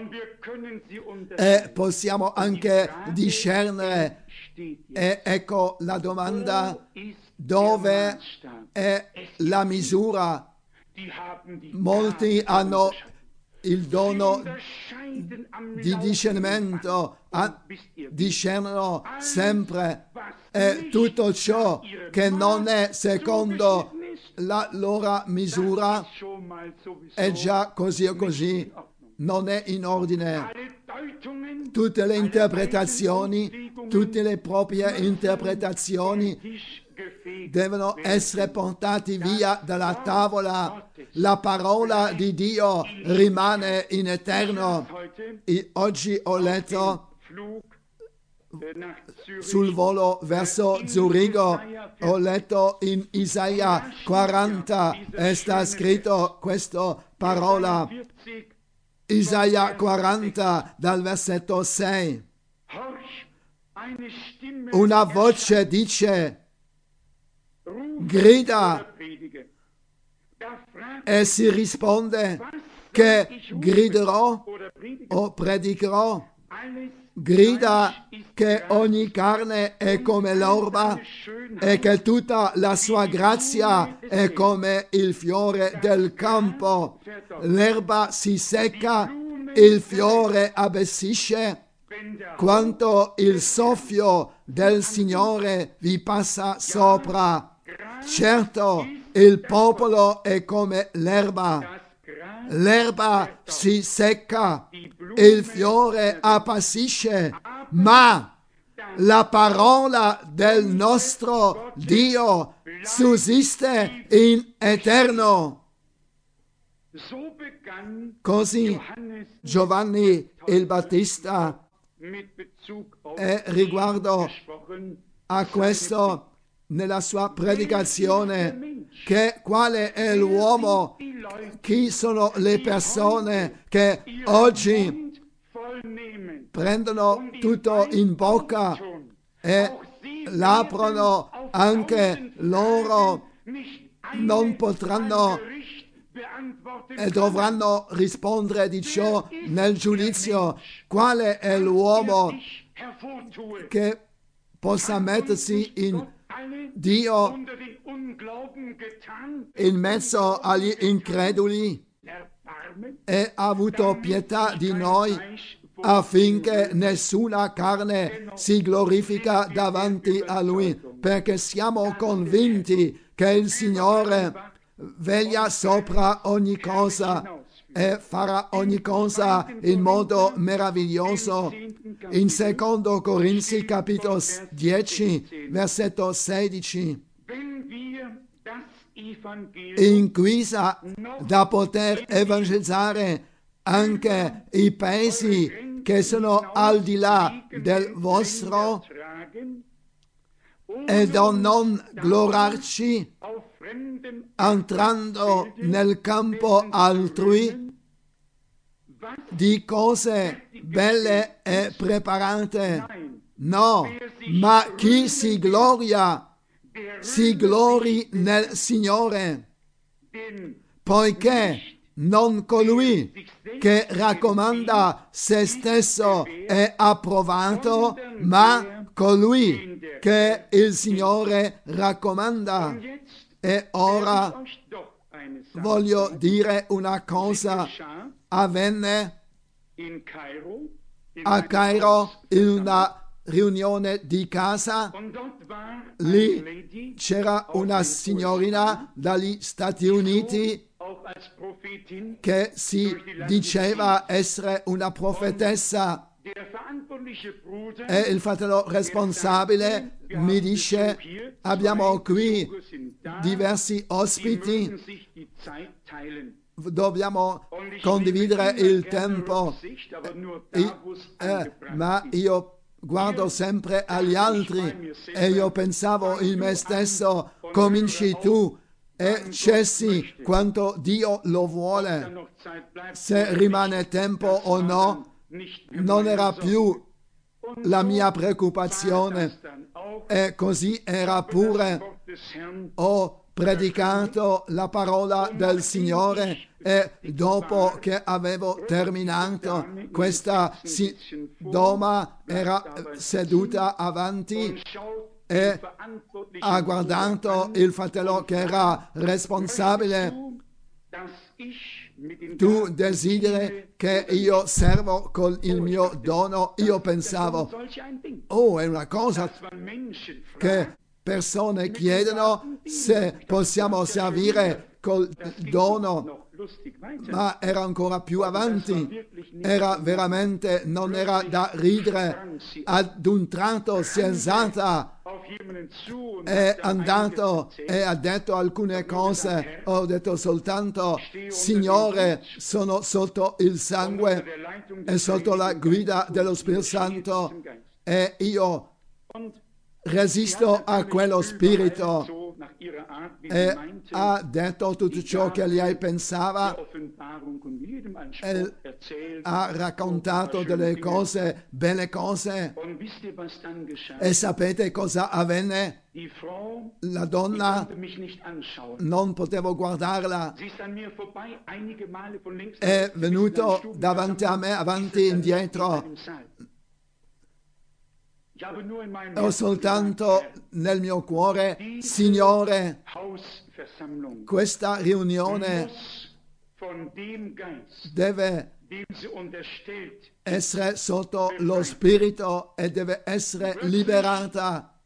e possiamo anche discernere. E ecco la domanda: dove è la misura? Molti hanno il dono di discernimento, discernono sempre, e tutto ciò che non è secondo la loro misura è già così o così, non è in ordine. Tutte le interpretazioni, tutte le proprie interpretazioni devono essere portati via dalla tavola. La parola di Dio rimane in eterno. E oggi ho letto sul volo verso Zurigo, ho letto in Isaia 40 e sta scritto questa parola. Isaia 40 dal versetto 6. Una voce dice: grida, e si risponde: che griderò o predicherò? Grida che ogni carne è come l'orba e che tutta la sua grazia è come il fiore del campo. L'erba si secca, il fiore abbessisce, quanto il soffio del Signore vi passa sopra. Certo, il popolo è come l'erba. L'erba si secca, il fiore appassisce, ma la parola del nostro Dio sussiste in eterno. Così Giovanni il Battista, e riguardo a questo, nella sua predicazione, che quale è l'uomo, chi sono le persone che oggi prendono tutto in bocca e l'aprono anche loro, non potranno e dovranno rispondere di ciò nel giudizio. Quale è l'uomo che possa mettersi in Dio in mezzo agli increduli e ha avuto pietà di noi affinché nessuna carne si glorifica davanti a Lui, perché siamo convinti che il Signore veglia sopra ogni cosa e farà ogni cosa in modo meraviglioso. In 2 Corinzi capitolo 10 versetto 16, in guisa da poter evangelizzare anche i paesi che sono al di là del vostro e da non gloriarci entrando nel campo altrui di cose belle e preparate. No, ma chi si gloria, si glori nel Signore, poiché non colui che raccomanda se stesso è approvato, ma colui che il Signore raccomanda. E ora voglio dire una cosa: avvenne a Cairo in una riunione di casa. Lì c'era una signorina dagli Stati Uniti che si diceva essere una profetessa, e il fratello responsabile mi dice: abbiamo qui diversi ospiti dobbiamo condividere il tempo, ma io guardo sempre agli altri e io pensavo in me stesso, cominci tu e cessi quanto Dio lo vuole. Se rimane tempo o no, non era più la mia preoccupazione, e così era pure. Ho predicato la parola del Signore e dopo che avevo terminato, questa donna era seduta avanti e ha guardato il fratello che era responsabile. Tu desideri che io servo con il mio dono? Io pensavo, oh, è una cosa che persone chiedono se possiamo servire col dono, ma era ancora più avanti, era veramente, non era da ridere. Ad un tratto si è alzata, è andato e ha detto alcune cose. Ho detto soltanto, Signore, sono sotto il sangue e sotto la guida dello Spirito Santo e io resisto a quello spirito. E ha detto tutto ciò che lei pensava e ha raccontato delle cose, belle cose. E sapete cosa avvenne? La donna, non potevo guardarla, è venuto davanti a me, avanti e indietro. Ho soltanto nel mio cuore, Signore, questa riunione deve essere sotto lo Spirito e deve essere liberata.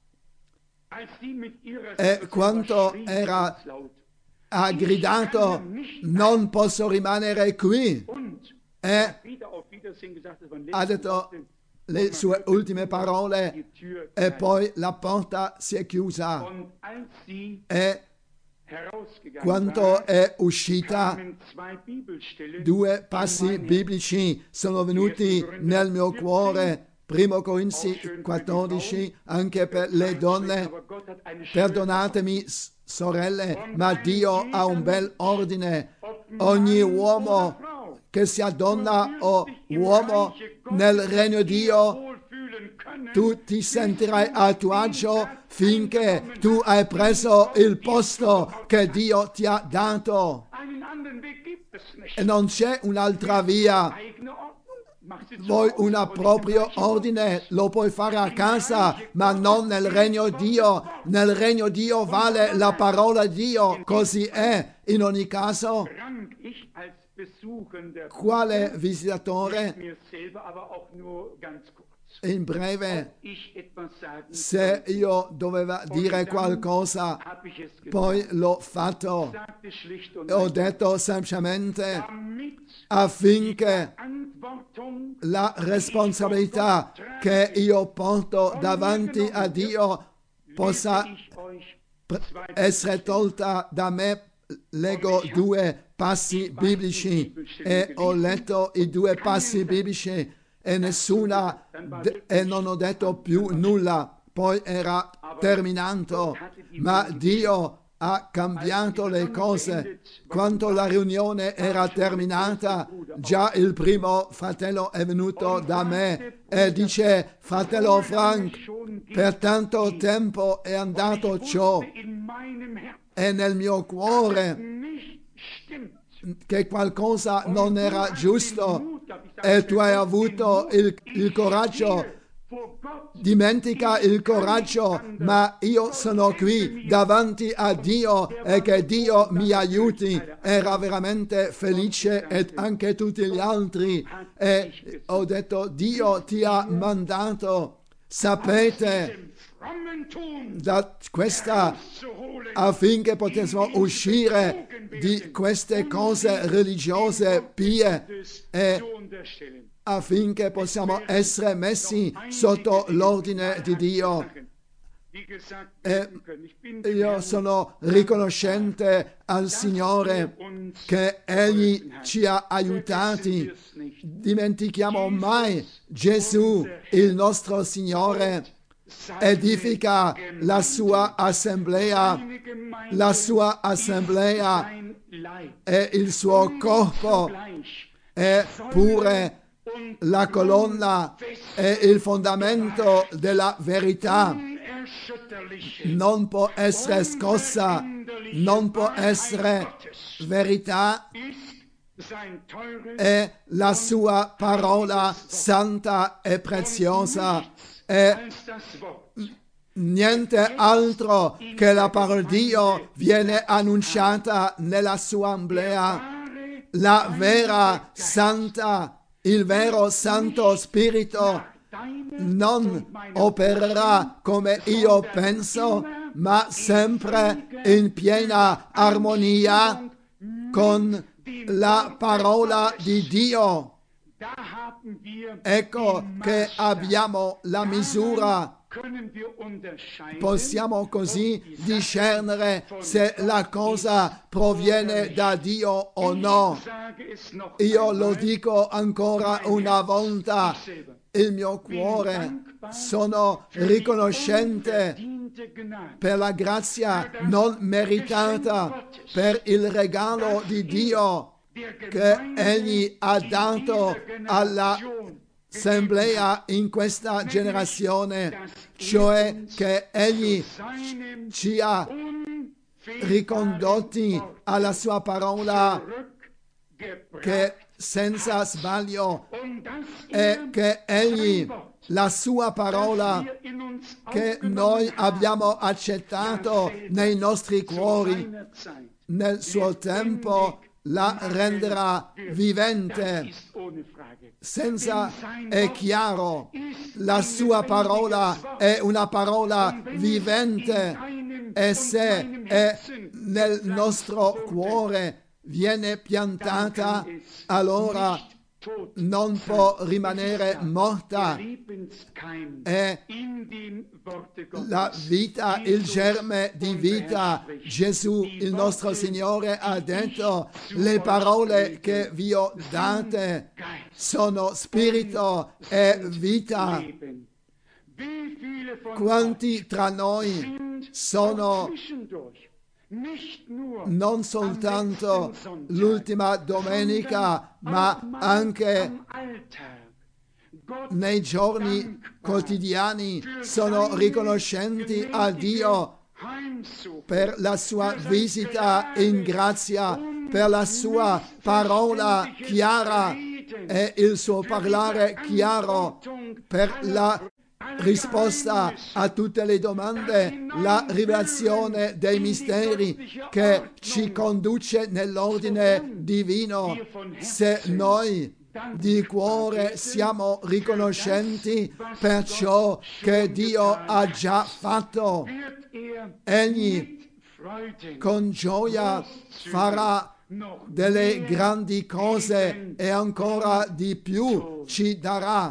E quanto ha gridato, non posso rimanere qui. E ha detto le sue ultime parole e poi la porta si è chiusa. E quando è uscita, 2 passi biblici sono venuti nel mio cuore. 1 Corinzi 14, anche per le donne. Perdonatemi, sorelle, ma Dio ha un bel ordine. Ogni uomo, che sia donna o uomo, nel regno di Dio, tu ti sentirai a tuo agio finché tu hai preso il posto che Dio ti ha dato. E non c'è un'altra via. Vuoi un proprio ordine, lo puoi fare a casa, ma non nel regno di Dio. Nel regno di Dio vale la parola di Dio, così è. In ogni caso, quale visitatore, in breve, se io dovevo dire qualcosa, poi l'ho fatto. Ho detto semplicemente affinché la responsabilità che io porto davanti a Dio possa essere tolta da me. Leggo 2 passi biblici e ho letto i 2 passi biblici e e non ho detto più nulla. Poi era terminato, ma Dio ha cambiato le cose. Quando la riunione era terminata, già il primo fratello è venuto da me e dice: fratello Frank, per tanto tempo è andato ciò e nel mio cuore che qualcosa non era giusto e tu hai avuto il coraggio. Dimentica il coraggio, ma io sono qui davanti a Dio e che Dio mi aiuti. Era veramente felice e anche tutti gli altri. E ho detto: Dio ti ha mandato, sapete, da questa, affinché potessimo uscire di queste cose religiose pie e affinché possiamo essere messi sotto l'ordine di Dio. io sono riconoscente al Signore che Egli ci ha aiutati. Dimentichiamo mai Gesù, il nostro Signore, edifica la sua assemblea è il suo corpo, è pure la colonna, è il fondamento della verità. Non può essere scossa, non può essere verità. È la sua parola santa e preziosa. È niente altro che la parola di Dio viene annunciata nella sua assemblea. La vera santa, il vero Santo Spirito non opererà come io penso, ma sempre in piena armonia con la parola di Dio. Ecco che abbiamo la misura. Possiamo così discernere se la cosa proviene da Dio o no. Io lo dico ancora una volta. Il mio cuore, sono riconoscente per la grazia non meritata, per il regalo di Dio che Egli ha dato all'assemblea in questa generazione, cioè che Egli ci ha ricondotti alla sua parola che senza sbaglio, e che Egli, la sua parola che noi abbiamo accettato nei nostri cuori, nel suo tempo la renderà vivente. È chiaro, la sua parola è una parola vivente, e se è nel nostro cuore viene piantata, allora non può rimanere morta. È la vita, il germe di vita. Gesù, il nostro Signore, ha detto: le parole che vi ho date sono spirito e vita. Quanti tra noi sono non soltanto l'ultima domenica, ma anche nei giorni quotidiani sono riconoscenti a Dio per la sua visita in grazia, per la sua parola chiara e il suo parlare chiaro, per la risposta a tutte le domande, la rivelazione dei misteri che ci conduce nell'ordine divino. Se noi di cuore siamo riconoscenti per ciò che Dio ha già fatto, Egli con gioia farà delle grandi cose e ancora di più ci darà.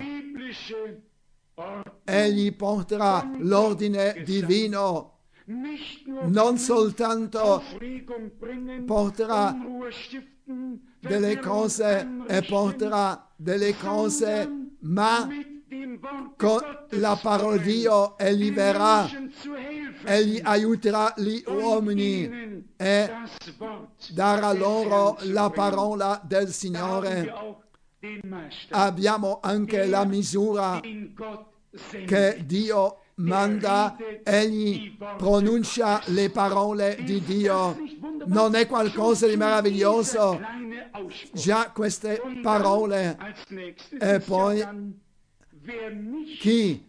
Egli porterà l'ordine divino, non soltanto porterà delle cose e porterà delle cose, ma con la parola di Dio egli verrà, egli aiuterà gli uomini e darà loro la parola del Signore. Abbiamo anche la misura che Dio manda, egli pronuncia le parole di Dio. Non è qualcosa di meraviglioso? Già queste parole. E poi chi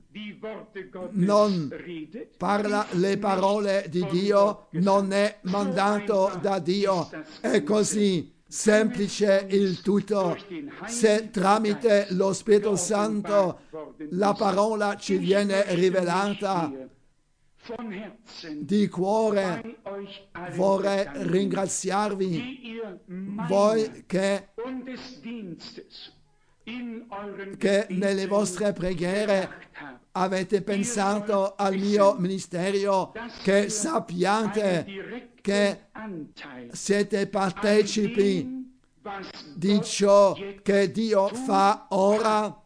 non parla le parole di Dio non è mandato da Dio. È così semplice il tutto. Se tramite lo Spirito Santo la parola ci viene rivelata, di cuore vorrei ringraziarvi, voi che nelle vostre preghiere avete pensato al mio ministero, che sappiate che siete partecipi di ciò che Dio fa ora.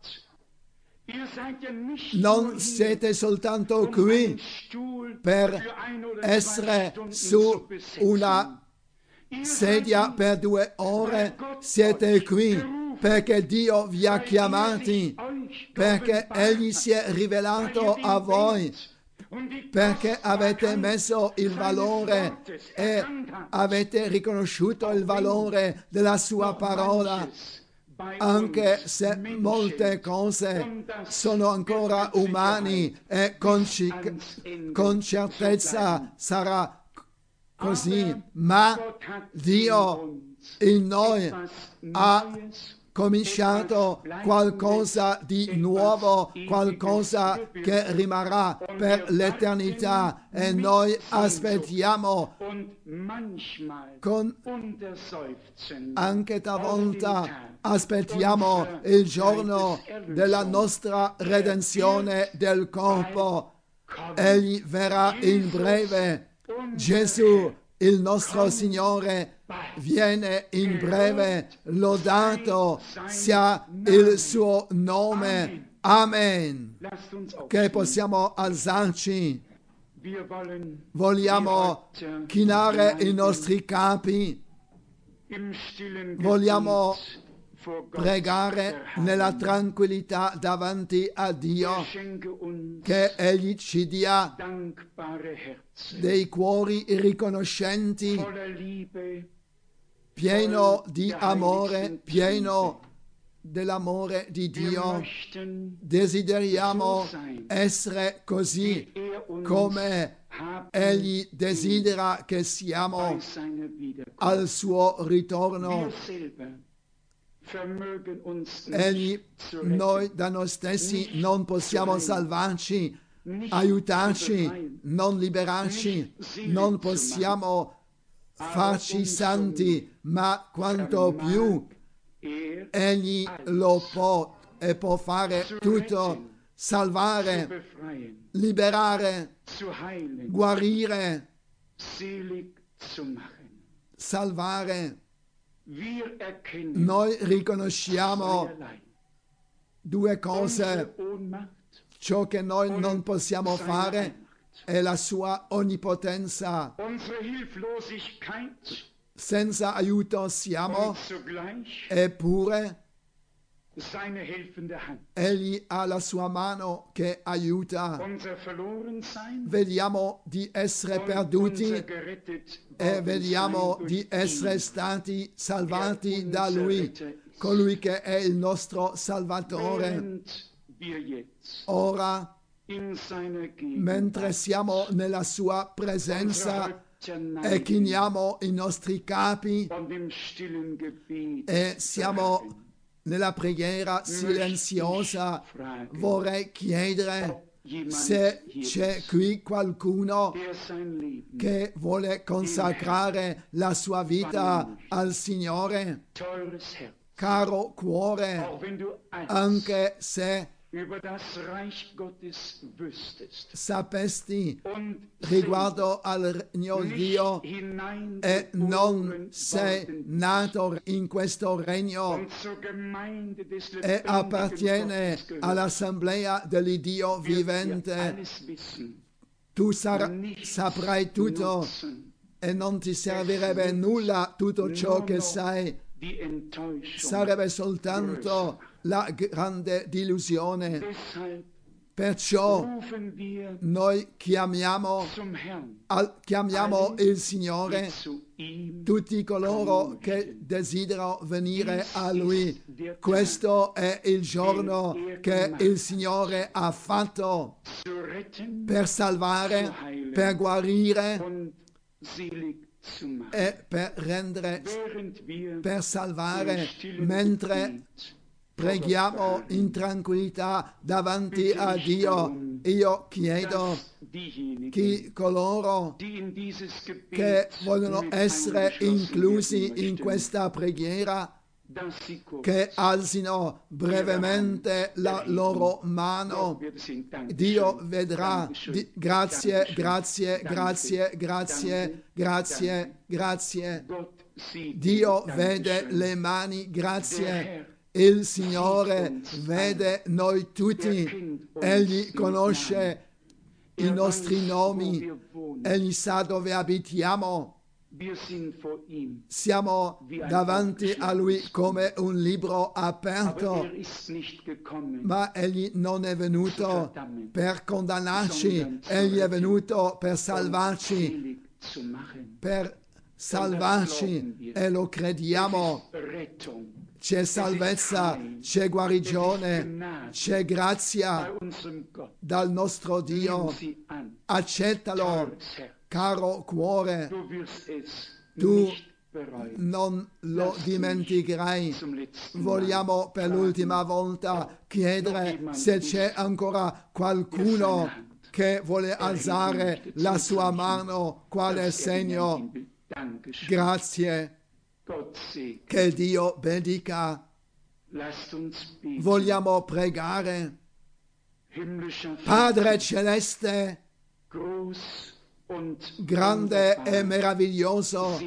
Non siete soltanto qui per essere su una sedia per 2 ore, siete qui perché Dio vi ha chiamati, perché Egli si è rivelato a voi, perché avete messo il valore e avete riconosciuto il valore della sua parola. Anche se molte cose sono ancora umane e con certezza sarà così, ma Dio in noi ha cominciato qualcosa di nuovo, qualcosa che rimarrà per l'eternità, e noi aspettiamo anche talvolta aspettiamo il giorno della nostra redenzione del corpo. Egli verrà in breve. Gesù, il nostro Signore, viene in breve. Lodato sia il suo nome. Amen. Che possiamo alzarci. Vogliamo chinare i nostri capi. Vogliamo pregare nella tranquillità davanti a Dio, che Egli ci dia dei cuori riconoscenti, pieno di amore, pieno dell'amore di Dio. Desideriamo essere così come Egli desidera che siamo al suo ritorno. Noi da noi stessi non possiamo salvarci, aiutarci, non liberarci, non possiamo farci santi, ma quanto più Egli lo può e può fare tutto: salvare, liberare, guarire, salvare. Noi riconosciamo 2 cose: ciò che noi non possiamo fare è la sua onnipotenza. Senza aiuto siamo, eppure Egli ha la sua mano che aiuta. Vediamo di essere perduti e vediamo di essere stati salvati da Lui, colui che è il nostro Salvatore. Ora, mentre siamo nella sua presenza e chiniamo i nostri capi e siamo nella preghiera silenziosa, vorrei chiedere se c'è qui qualcuno che vuole consacrare la sua vita al Signore. Caro cuore, anche se sapesti riguardo al regno di Dio e non sei nato in questo regno e appartiene all'assemblea dell'Iddio vivente, tu saprai tutto e non ti servirebbe nulla tutto ciò che sai. Sarebbe soltanto la grande delusione. Perciò noi chiamiamo il Signore, tutti coloro che desiderano venire a Lui. Questo è il giorno che il Signore ha fatto per salvare, per guarire e per rendere, per salvare. Mentre preghiamo in tranquillità davanti a Dio, io chiedo che coloro che vogliono essere inclusi in questa preghiera che alzino brevemente la loro mano. Dio vedrà. Grazie, grazie, grazie, grazie, grazie, grazie. Dio vede le mani, grazie. Il Signore vede noi tutti. Egli conosce i nostri nomi. Egli sa dove abitiamo. Siamo davanti a Lui come un libro aperto, ma Egli non è venuto per condannarci, Egli è venuto per salvarci, e lo crediamo. C'è salvezza, c'è guarigione, c'è grazia dal nostro Dio. Accettalo, caro cuore, tu non lo dimenticherai. Vogliamo per l'ultima volta chiedere se c'è ancora qualcuno che vuole alzare la sua mano quale segno. Grazie. Che Dio benedica. Vogliamo pregare. Padre Celeste, grande e meraviglioso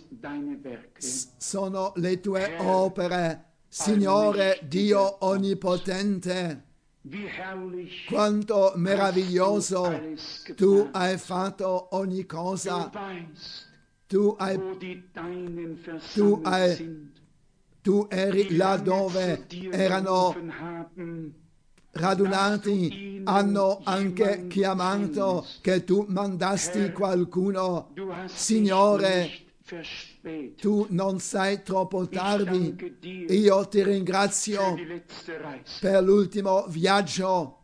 sono le tue opere, Signore Dio onnipotente. Quanto meraviglioso tu hai fatto ogni cosa. Tu eri là dove erano radunati, hanno anche chiamato che tu mandasti qualcuno. Signore, tu non sei troppo tardi. Io ti ringrazio per l'ultimo viaggio,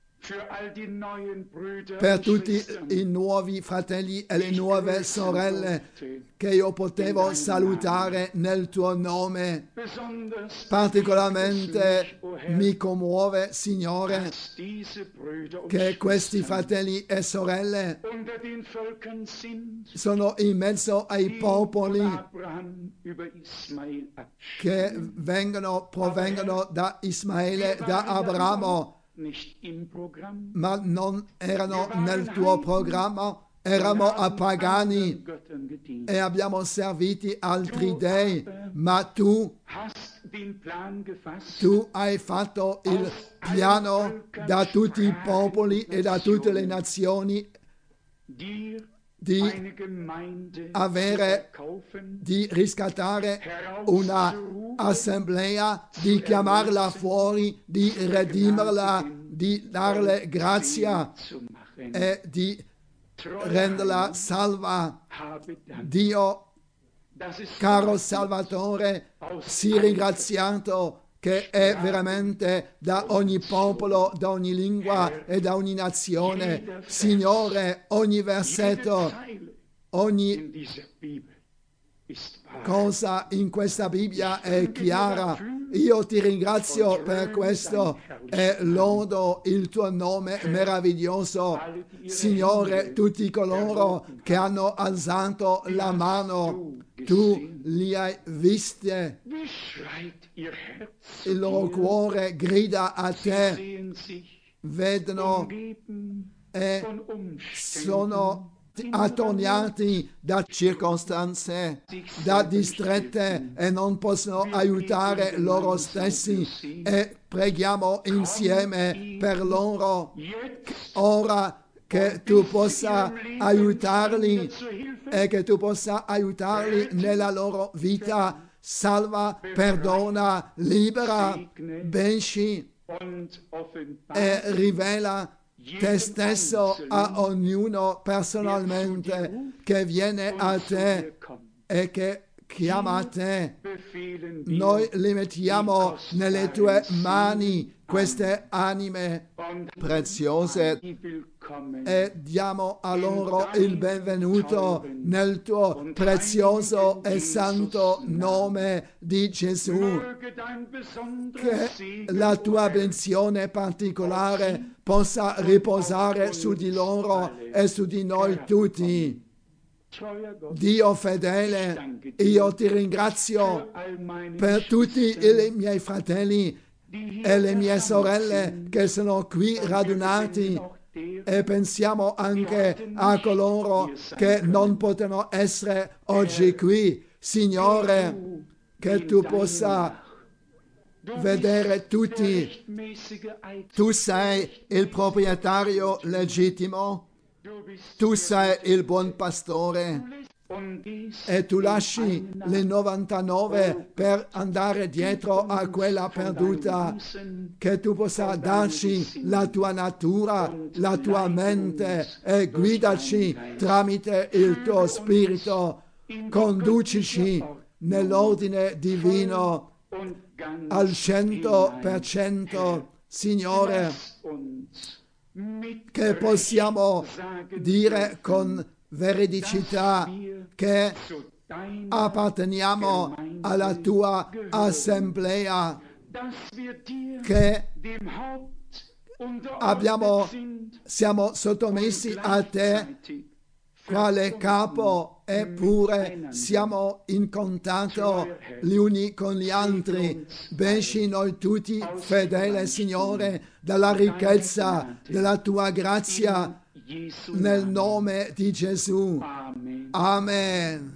per tutti i nuovi fratelli e le nuove sorelle che io potevo salutare nel tuo nome. Particolarmente mi commuove, Signore, che questi fratelli e sorelle sono in mezzo ai popoli che provengono da Ismaele, da Abramo, ma non erano nel tuo programma. Eravamo pagani e abbiamo servito altri dei, ma tu hai fatto il piano da tutti i popoli e da tutte le nazioni di riscattare una assemblea, di chiamarla fuori, di redimerla, di darle grazia e di renderla salva. Dio, caro Salvatore, sii ringraziato che è veramente da ogni popolo, da ogni lingua e da ogni nazione. Signore, ogni versetto, ogni cosa in questa Bibbia è chiara. Io ti ringrazio per questo e lodo il tuo nome meraviglioso. Signore, tutti coloro che hanno alzato la mano, tu li hai visti. Il loro cuore grida a te. Vedono e sono attorniati da circostanze, da distrette e non possono aiutare loro stessi, e preghiamo insieme per loro ora che tu possa aiutarli e che tu possa aiutarli nella loro vita. Salva, perdona, libera, benci e rivela te stesso a ognuno personalmente che viene a te e che chiama a te. Noi li mettiamo nelle tue mani, queste anime preziose, e diamo a loro il benvenuto nel tuo prezioso e santo nome di Gesù. Che la tua benedizione particolare possa riposare su di loro e su di noi tutti. Dio fedele, io ti ringrazio per tutti i miei fratelli e le mie sorelle che sono qui radunati, e pensiamo anche a coloro che non potranno essere oggi qui. Signore, che tu possa vedere tutti. Tu sei il proprietario legittimo, tu sei il buon pastore e tu lasci le 99 per andare dietro a quella perduta. Che tu possa darci la tua natura, la tua mente e guidaci tramite il tuo spirito. Conducici nell'ordine divino al 100%, Signore, che possiamo dire con veridicità che apparteniamo alla tua assemblea, che siamo sottomessi a te quale capo, eppure siamo in contatto gli uni con gli altri. Benci noi tutti, fedele Signore, dalla ricchezza della tua grazia, nel nome di Gesù. Amen.